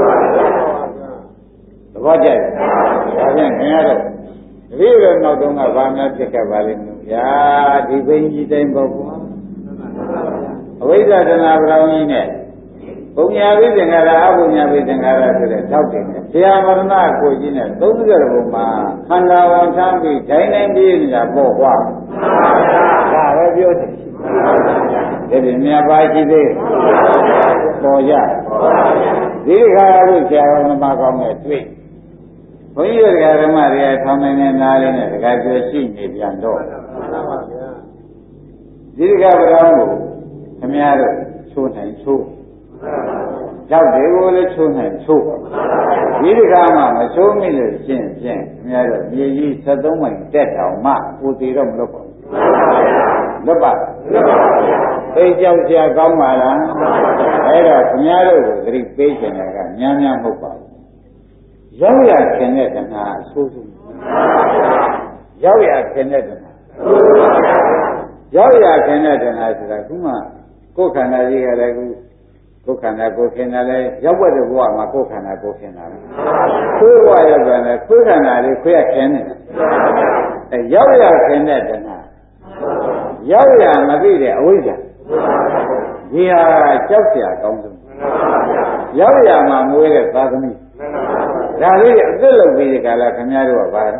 သဘောကျတယ်ဒါဖြင့်ခင်ဗျားတို့ဒီလိုနောက်တုန်းကဘာများဖြစ်ခဲ့ပါလိမ့်မလို့ဗျာဒီဘိန်းကြီးတိုင်းပေါ့ကွာအဝိဇ္ဇာတဏှာဗရောင်းကြီးနဲ့ဘုံညာဝိသင်္ခါရအဘုံညာဝိသင်္ခါရဆိုတဲ့တောက်တယ်နဲ့ဆရာမရဏကိုကြီးနဲ့30ဘုံမှာခန္ဓာဝန်ထမ်းပြီးတိုင်းတိုင်းပြေးနေတာပေါ့ကွာဒါပဲပြောတယ်ဒီမြတ်ပါရှိသေးပေါ်ရဒီခါရုပ်ဆရာတော်မကောင်းနဲ့တွေ့ဘုန်းကြီးတို့ဓမ္မတွေကထောင်းနေနားလေးနဲ့တခါကျွရှိနေပြန်တော့ဒီကဗရောင်းကိုခင်ဗျားတို့ချိုးနိုင်ချိုးရောက်တယ်ကိုလည်းချိုးနိုင်ချိုးဒီတခါမှမချိုးမိလို့ရှင်းဖြင့်ခင်ဗျားတို့မြေကြီး73မိုင်တက်တောင်မှကိုသေးတော့မလုပ်ပါဘူးလွတ်ပါသိကြောက်ကြကောင်းပါလားအဲ့တော့ခင်ဗျားတို့ကိုသတိပေးချင်တာကများများမဟုတ်ပါဘူးရောက်ရခင်တဲ့တဏှာအဆိုးဆုံးရောက်ရခင်တဲ့တဏှာရောက်ရခင်တဲ့တဏှာဆိုတာခုမှကိုယ်ခန္ဓာကြီးကလည်းကိုယ်ခန္ဓာကိုယ်ခင်တာလဲရောက်ွက်တဲ့ဘဝမှာကိုယ်ခန္ဓာကိုယ်ခင်တာပဲကိုယ်ဘဝရောက်ပြန်လဲကိုယ်ခန္ဓာလေးခွဲခင်နေတာအဲရောက်ရခင်တဲ့တဏှာရောက်ရမသိတဲ့အဝိဇ္ဇာဒီဟာကြောက်เสียကောင်းဆုံးရောက်ရမှာမွေးတဲ့သာသမီဒါလေးအသက်လုပ်ပြီးဒီကလာခင်ဗျားတို့ကပါတော့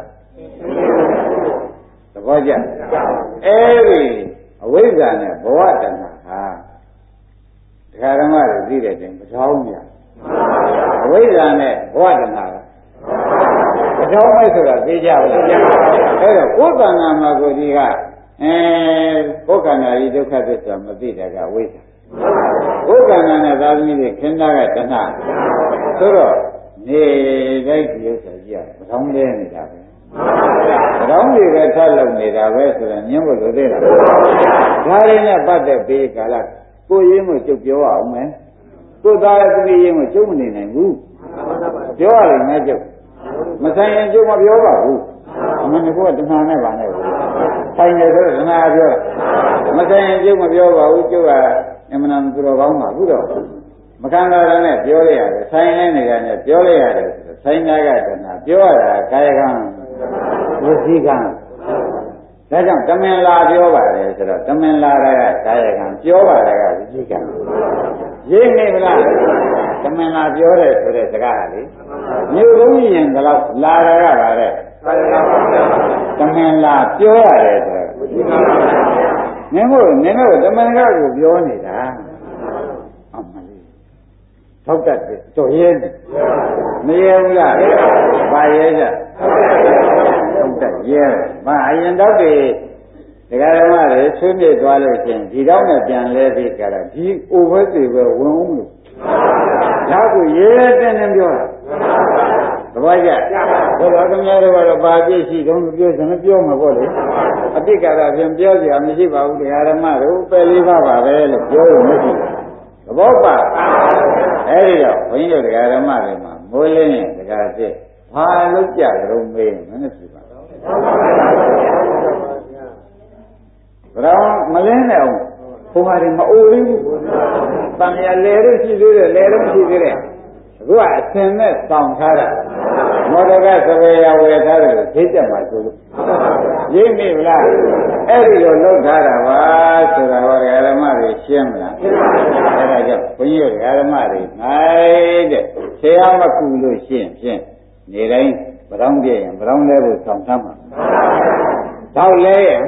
သဘောကျအဲဒီအဝိဇ္ဇာနဲ့ဘဝတဏှာဟာဒကာဓမ္မတွေသိတဲ့တင်ပထောင်းပြအဝိဇ္ဇာနဲ့ဘဝတဏှာပထောင်းမဲ့ဆိုတာသိကြပါလားအဲတော့ကိုယ်တဏှာမှာကိုကြီးကကိုယ်ခန္ဓာကြီးဒုက္ခသစ္စာမသိတဲ့ကအဝိဇ္ဇာကိုယ်ခန္ဓာနဲ့သာသမီတွေခင်းသားကတဏှာဆိုတော့နေတိုင်းဒီဥစ္စာကြီးကပထောင်းလဲနေတာပဲပထောင်းတွေပဲထပ်လုံနေတာပဲဆိုတော့ညင်းဖို့လိုသေးလားဒါရင်းနဲ့ပတ်သက်ပြီးကာလကိုရင်းကိုကျုပ်ပြောအောင်မယ်ကိုသားရဲ့သမီးရင်းကိုကျုပ်မနေနိုင်ဘူးပြောရရင်ငါကျုပ်မဆိုင်ရင်ကျုပ်မပြောပါဘူးအမှန်တကယ်တဏှာနဲ့ပါနဲ့ဘူးဆိုင်တယ်ဆိုတော့ဓမ္မပြောတာမဆိုင်ရင်ကျုပ်မပြောပါဘူးကျုပ်ကအမှန်တန်သူတော်ကောင်းပါဘူးတော့မခံတော်တယ်နဲ့ပြောလိုက်ရတယ်ဆိုင်နေနေတယ်နဲ့ပြောလိုက်ရတယ်ဆိုတော့ဆိုင်သားကဓမ္မပြောရတာကာယကံဝစီကံဒါကြောင့်တမင်လာပြောပါတယ်ဆိုတော့တမင်လာတာကကာယကံပြောပါတယ်ကဝစီကံရိပ်နေဗလားတမင်လာပြောတယ်ဆိုတဲ့စကားလေမြို့ကုန်းရင်ကတော့လာတာကပါတဲ့တမင်လာပြောရတယ်ဆိုတော့နင်းတို့တမင်ကကိုပြောနေတာအမှန်လေးထောက်တတ်တယ်တော်ရဲနေမရဲဘူးလားဘာရဲကြထောက်တတ်ရဲဘာအရင်တော့ဒီဒကာဓမ္မတွေဆွေးမြေ့သွားလို့ချင်းဒီတော့နဲ့ပြန်လဲပြီးကြတာဒီအိုဘဲတွေပဲဝင်အောင်လို့ဒါကိုရဲတဲ့ပြောတာသဘောကျဘုရားခင်ဗျားတို့ကတော့ဘာပြည့်ရှိတုံးပြောစမ်းပြောမှာပေါ့လေအတိတ်ကပြန်ပြောစရာမရှိပါဘူးတရားဓမ္မတို့ပယ်လေးပါပါပဲလို့ပြောလို့မရှိဘူးသဘောပါအဲဒီတော့ဘုန်းကြီးတို့တရားဓမ္မတွေမှာမိုးလင်းရင်တရားစစ်ဘာလို့ကြကြုံမေးမနဲ့ပြပါဘုရားမလင်းနဲ့အောင်ဘုရားတွေမအိုသေးဘူးတန်ရလဲလို့ရှိသေးတယ်လဲတော့မရှိသေးတယ်အခုကအစင်နဲ့စောင့်ထားတာမောဒကသဘေယဝေထားတယ်လို့သိကြမှာဆိုလို့ရိပ်မိလားအဲ့ဒီလိုလုပ်ထားတာပါဆိုတာဟောဓမ္မတွေရှင်းမလားအဲ့ဒါကြောင့်ဘုန်းကြီးတို့ဓမ္မတွေနိုင်တဲ့ဆရာမကူလို့ရှင်းဖြင့်နေတိုင်းဗရောင်းပြည့်ရင်ဗရောင်းလဲဖို့ဆောင်ထားမှာတောက်လဲရင်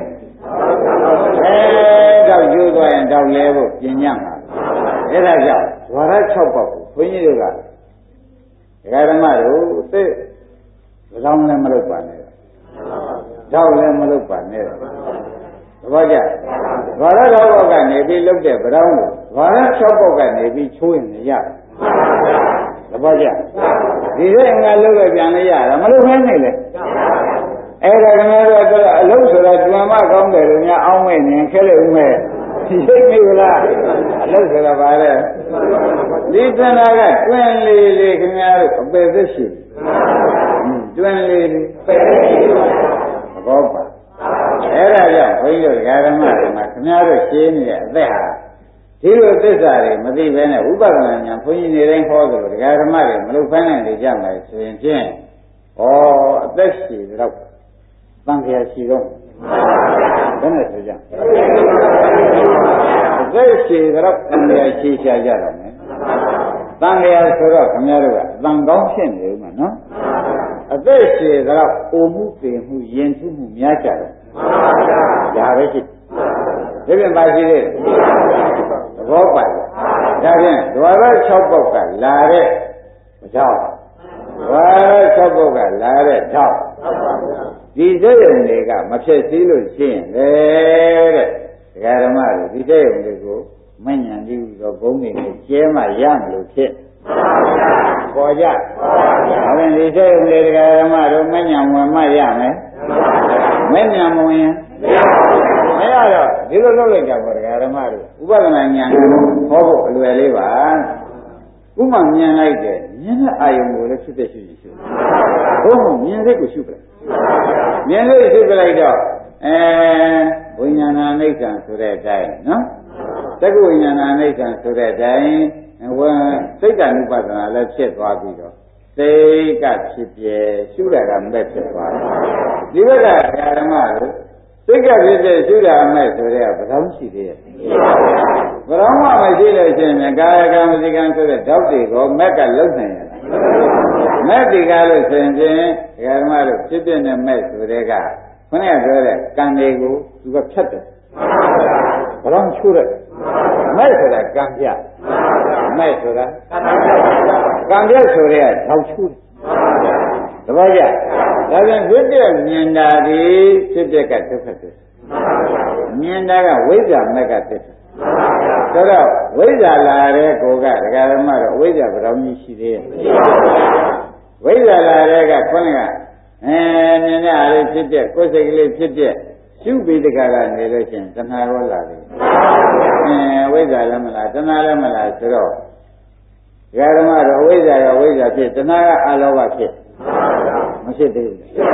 တောက်ကျိုးသွားရင်တောက်လဲဖို့ပြင်ညမှာအဲ့ဒါကြောင့်ဝါရ6ပေါက်ကိုဘုန်းကြီးတို့ကဓမ္မတို့သိဗရောင်းလည်းမလုပ်ပါနဲ့တောက်လည်းမလုပ်ပါနဲ့သဘောကျဝါရ6ပေါက်ကနေပြီးလုပ်တဲ့ဗရောင်းကိုဝါရ6ပေါက်ကနေပြီးချိုးရင်ရတယ်သဘောကျဒီလိုငါလုပ်ရပြန်လေရတာမလုပ်ဘဲနေလေအဲ့ဒါခင်ဗျားတို့အလုပ်ဆိုတာကျွမ်းမကောင်းတယ်လို့များအောင်းမဲ့နေခဲလိုက်ဦးမဲ့သိမိလားအလုပ်ဆိုတာပါလေဒီသဏ္ဍာကတွင်လေးလေးခင်ဗျားတို့အပေသက်ရှိတွင်လေးလေးပဲသဘောပါအဲ့ဒါကြောင့်ဘုန်းကြီးတို့ဓမ္မတွေမှာခင်ဗျားတို့ရှင်းနေတဲ့အသက်ဟာဒီလိုသစ္စာတွေမသိဘဲနဲ့ဥပဒနာဉာဏ်ဘုန်းကြီးနေတိုင်းဟောသလိုဓမ္မတွေမလုပ်ဖမ်းနိုင်ကြမယ်ဆိုရင်ဖြင့်ဩအသက်ရှိတော့တန်ခါရှိတော့ဘယ်နဲ့ဆိုကြအသက်ရှိတော့တန်ခါရှိချကြတော့မယ်တန်ခါဆိုတော့ခင်ဗျားတို့ကတန်ကောင်းဖြစ်နေဦးမှာနော်အသက်ရှိတော့အိုမှုပေမှုယဉ်ထုမှုများကြတော့ဒါပဲရှိဒီပြန်ပါရှိသေးသဘောပါလားဒါဖြင့်ဒွါရ6ပေါက်ကလာတဲ့ကြောင့်ဒွါရ6ပေါက်ကလာတဲ့ကြောင့်ဒီစိတ်ယုံတွေကမဖြစ်သေးလို့ရှိရင်လေတဲ့ဒကာဓမ္မတို့ဒီစိတ်ယုံတွေကိုမညံပြီးတော့ဘုံနေနဲ့ကျဲမှရမလို့ဖြစ်ပေါ်ကြဒါဖြင့်ဒီစိတ်ယုံတွေဒကာဓမ္မတို့မညံဝင်မှရမယ်မညံမဝင်ရင်မရတော့ဒီလိုလုပ်လိုက်ကြပါဒကာဓမ္မတို့ဥပဒနာဉာဏ်ဟောဖို့အလွယ်လေးပါဥမှမြင်လိုက်တယ်မြင်တဲ့အာယုံကိုလည်းဖြစ်ဖြစ်ရှိရှိဘုံမြင်တဲ့ကိုရှုပလိုက်မြင်လို့ရှုပလိုက်တော့ဝိညာဏအိဋ္ဌံဆိုတဲ့အတိုင်းနော်သက္ကဝိညာဏအိဋ္ဌံဆိုတဲ့အတိုင်းစိတ်က ानु ပဒနာလည်းဖြစ်သွားပြီးတော့စိတ်ကဖြစ်ပြဲရှုတာကမဲ့ဖြစ်သွားတယ်ဒီဘက်ကဓမ္မတို့စိတ်ကဖြစ်ပြဲရှုတာမဲ့ဆိုတဲ့ကဘယ်တော့ရှိသေးရဲ့ဘယ်တော့မှမရှိလို့ရှိရင်ကာယကံဝစီကံဆိုတဲ့ဓာတ်တွေကိုမက်ကလုံနိုင်ရလားမက်ဒီကားလို့ဆိုရင်ဖြင့်ဓမ္မတို့ဖြစ်ပြနေမဲ့ဆိုတဲ့ကခொနည်းပြောတဲ့ကံတွေကိုသူကဖြတ်တယ်ဘယ်တော့ချိုးတယ်မဲ့ဆိုတာကံပြမဲ့ဆိုတာကံပြဆိုတဲ့ကထောက်ချိုးတယ်တပည့်ကြဒါပြန်ဖြစ်ပြမြင်တာဒီဖြစ်ပြကဒုက္ခသစ္စာမြင်တာကဝိဇ္ဇာမက်ကသစ္စာဆိုတော့ဝိဇ္ဇာလာတဲ့ကိုကဒကာဓမ္မတော့ဝိဇ္ဇာဘယ်တော့မှရှိသေးရဲ့ဝိဇ္ဇာလာတဲ့ကခေါင်းကမြင်တဲ့အားလေးဖြစ်တဲ့ကိုယ်စိတ်ကလေးဖြစ်တဲ့ရှုပြီးတခါကနေလို့ရှိရင်တဏှာရောလာတယ်ဝိဇ္ဇာလည်းမလားတဏှာလည်းမလားဆိုတော့ဒကာဓမ္မတော့ဝိဇ္ဇာရောဝိဇ္ဇာဖြစ်တဏှာကအာလောဘဖြစ်မဖြစ်သေးဘူး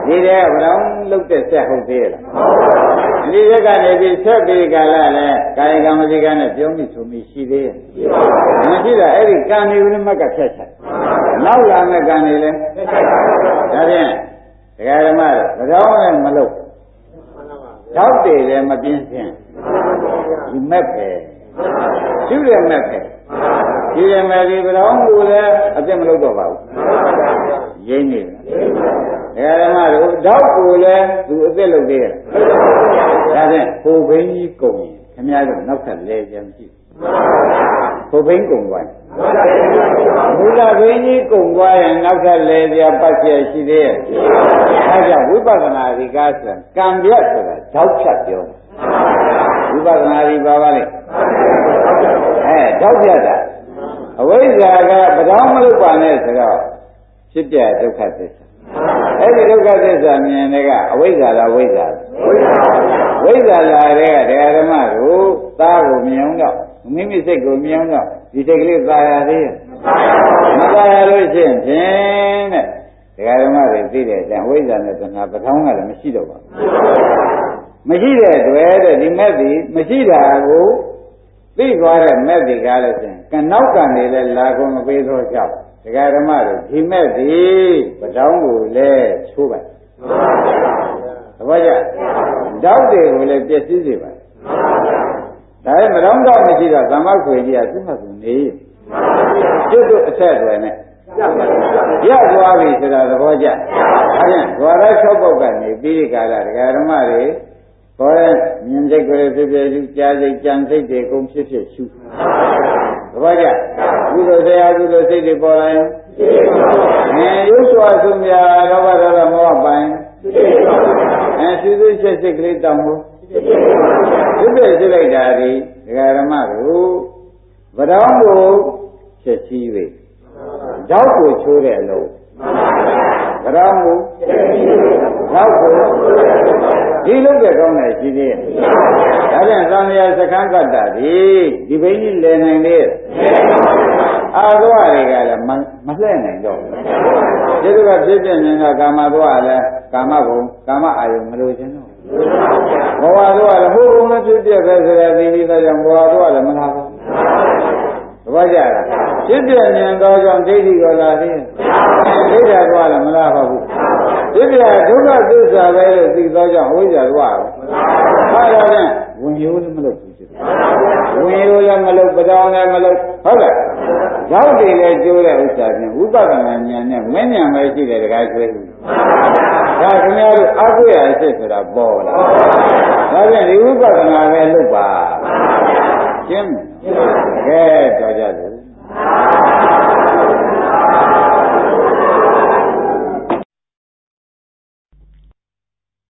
ဒီတဲ့ဘယ်တော့လုတ်တဲ့ဆက်ဟုတ်သေးလားဒီရက်ကနေပြီးဆက်ပြီးကာလလဲကာယကံမစီကံနဲ့ပြုံးမိဆိုမိရှိသေးရဲ့မရှိတာအဲ့ဒီကံတွေလည်းမကဖြတ်ချက်နောက်လာမဲ့ကံတွေလည်းဒါဖြင့်ဒကာဓမ္မတွေဘယ်တော့လည်းမလုတ်တောက်တယ်လည်းမပြင်းစင်ဒီမဲ့ပဲကျူးတယ်မဲ့ပဲဒီရမယ်ဒီဘယ်တော့ကိုလည်းအပြစ်မလုပ်တော့ပါဘူးရင်းနေတယ်ဓမ္မတို့တောက်ကိုလည်းသူအသက်လုပ်သေးတယ်ဒါဖြင့်ဟိုဘိန်းကြီးကုန်ရင်ခင်ဗျားတို့နောက်ထပ်လဲကြမရှိဟိုဘိန်းကုန်သွားမူလဘိန်းကြီးကုန်သွားရင်နောက်ထပ်လဲကြပတ်ပြရှိသေးရဲ့အဲကြောင့်ဝိပဿနာဒီကားဆိုကံပြတ်ဆိုတာတောက်ဖြတ်ပြောဝိပဿနာဒီပါပါလေတောက်ဖြတ်တာအဝိဇ္ဇာကဘယ်တော့မလုပ်ပါနဲ့ဆိုတော့ဖြစ်ပြဒုက္ခသစ္စာအဲ့ဒီဒုက္ခသစ္စာမြင်တဲ့ကအဝိဇ္ဇာလားဝိဇ္ဇာဝိဇ္ဇာလာတဲ့ကတရားဓမ္မတို့သားကိုမြင်အောင်တော့မိမိစိတ်ကိုမြင်အောင်တော့ဒီစိတ်ကလေးသာရသေးရဲ့မသာရလို့ရှိရင်ဖြင့်တဲ့တရားဓမ္မတွေသိတဲ့အတိုင်းဝိဇ္ဇာနဲ့တဏှာပထောင်းကလည်းမရှိတော့ပါဘူးမရှိတဲ့တွေ့တဲ့ဒီမဲ့ဒီမရှိတာကိုသိသွားတဲ့မဲ့ဒီကားလို့ရှိရင်ကနောက်ကံနေလဲလာကုန်မပေးသောကြောင့်ဒကာဓမ္မတို့ဒီမဲ့ဒီပထောင်းကိုလည်းချိုးပါသဘောကျတောက်တွေကိုလည်းပြည့်စည်စေပါဒါပေမဲ့မတော်တော့မရှိတော့သမတ်ခွေကြီးကသူ့မှသူနေကျွတ်တို့အဆက်တွေနဲ့ရသွားပြီဆိုတာသဘောကျဒါဖြင့်ဒွါရ6ပုဒ်ကနေပြီးကာလဒကာဓမ္မတွေခေါ်တဲ့မြင်စိတ်ကိုယ်ဖြစ်ဖြစ်ရှုကြားစိတ်ကြံစိတ်တွေအကုန်ဖြစ်ဖြစ်ရှုသဘောကျကုသိုလ်တရားကုသိုလ်စိတ်တွေပေါ်လာရင်ရုပ်စွာဆုံးမြလောဘဒေါသမောဟပိုင်ရှုသိချက်စိတ်ကလေးတောင်းဖို့ဖြစ်ဖြစ်ရှိလိုက်တာဒီဒကာဓမ္မတို့ဗတောင်းကိုချက်ချီး၍ဓာတ်ကိုချိုးတဲ့အလုံးဗတောင်းကိုဓာတ်ကိုဒီလုံးတဲ့ကောင်းတယ်ရှိသေးရဲ့ဒါပြန်သံဃာစခန်းကတ္တဒီဘိန်းကြီးလည်နိုင်သေးအာသွားတွေကလည်းမလှည့်နိုင်တော့ဒီလိုကဖြစ်ပြမြင်တော့ကာမသွားလည်းကာမဘုံကာမအာယုံမလို့ခြင်းတော့ဘဝသွားလည်းဟိုဘုံလည်းဖြစ်ပြပဲဆိုတဲ့ဒီလိုကြောင့်ဘဝသွားလည်းမလာဘူးသဘောကျလားဖြစ်ပြမြင်တော့ကြောင့်ဒိဋ္ဌိကိုလာသေးဒိဋ္ဌာသွားလည်းမလာပါဘူးဖြစ်ပြဒုက္ခသစ္စာပဲလို့သိသောကြောင့်အဝိဇ္ဇာသွားတယ်ဟာတော့ဖြင့်ဝင်ရိုးလည်းမလုပ်ဘူးဝင်ရိုးလည်းမလုပ်ပဒေါင်လည်းမလုပ်ဟုတ်လားရောက်တယ်လေကျိုးတဲ့ဥစ္စာဖြင့်ဝိပဿနာဉာဏ်နဲ့မဉဏ်ပဲရှိတယ်တခါကျွေးဘူးဒါခင်ဗျားတို့အကွေအစစ်ဆိုတာပေါ်လာဒါဖြင့်ဒီဝိပဿနာပဲလုပ်ပါရှင်းမယ်ကဲတော်ကြတယ်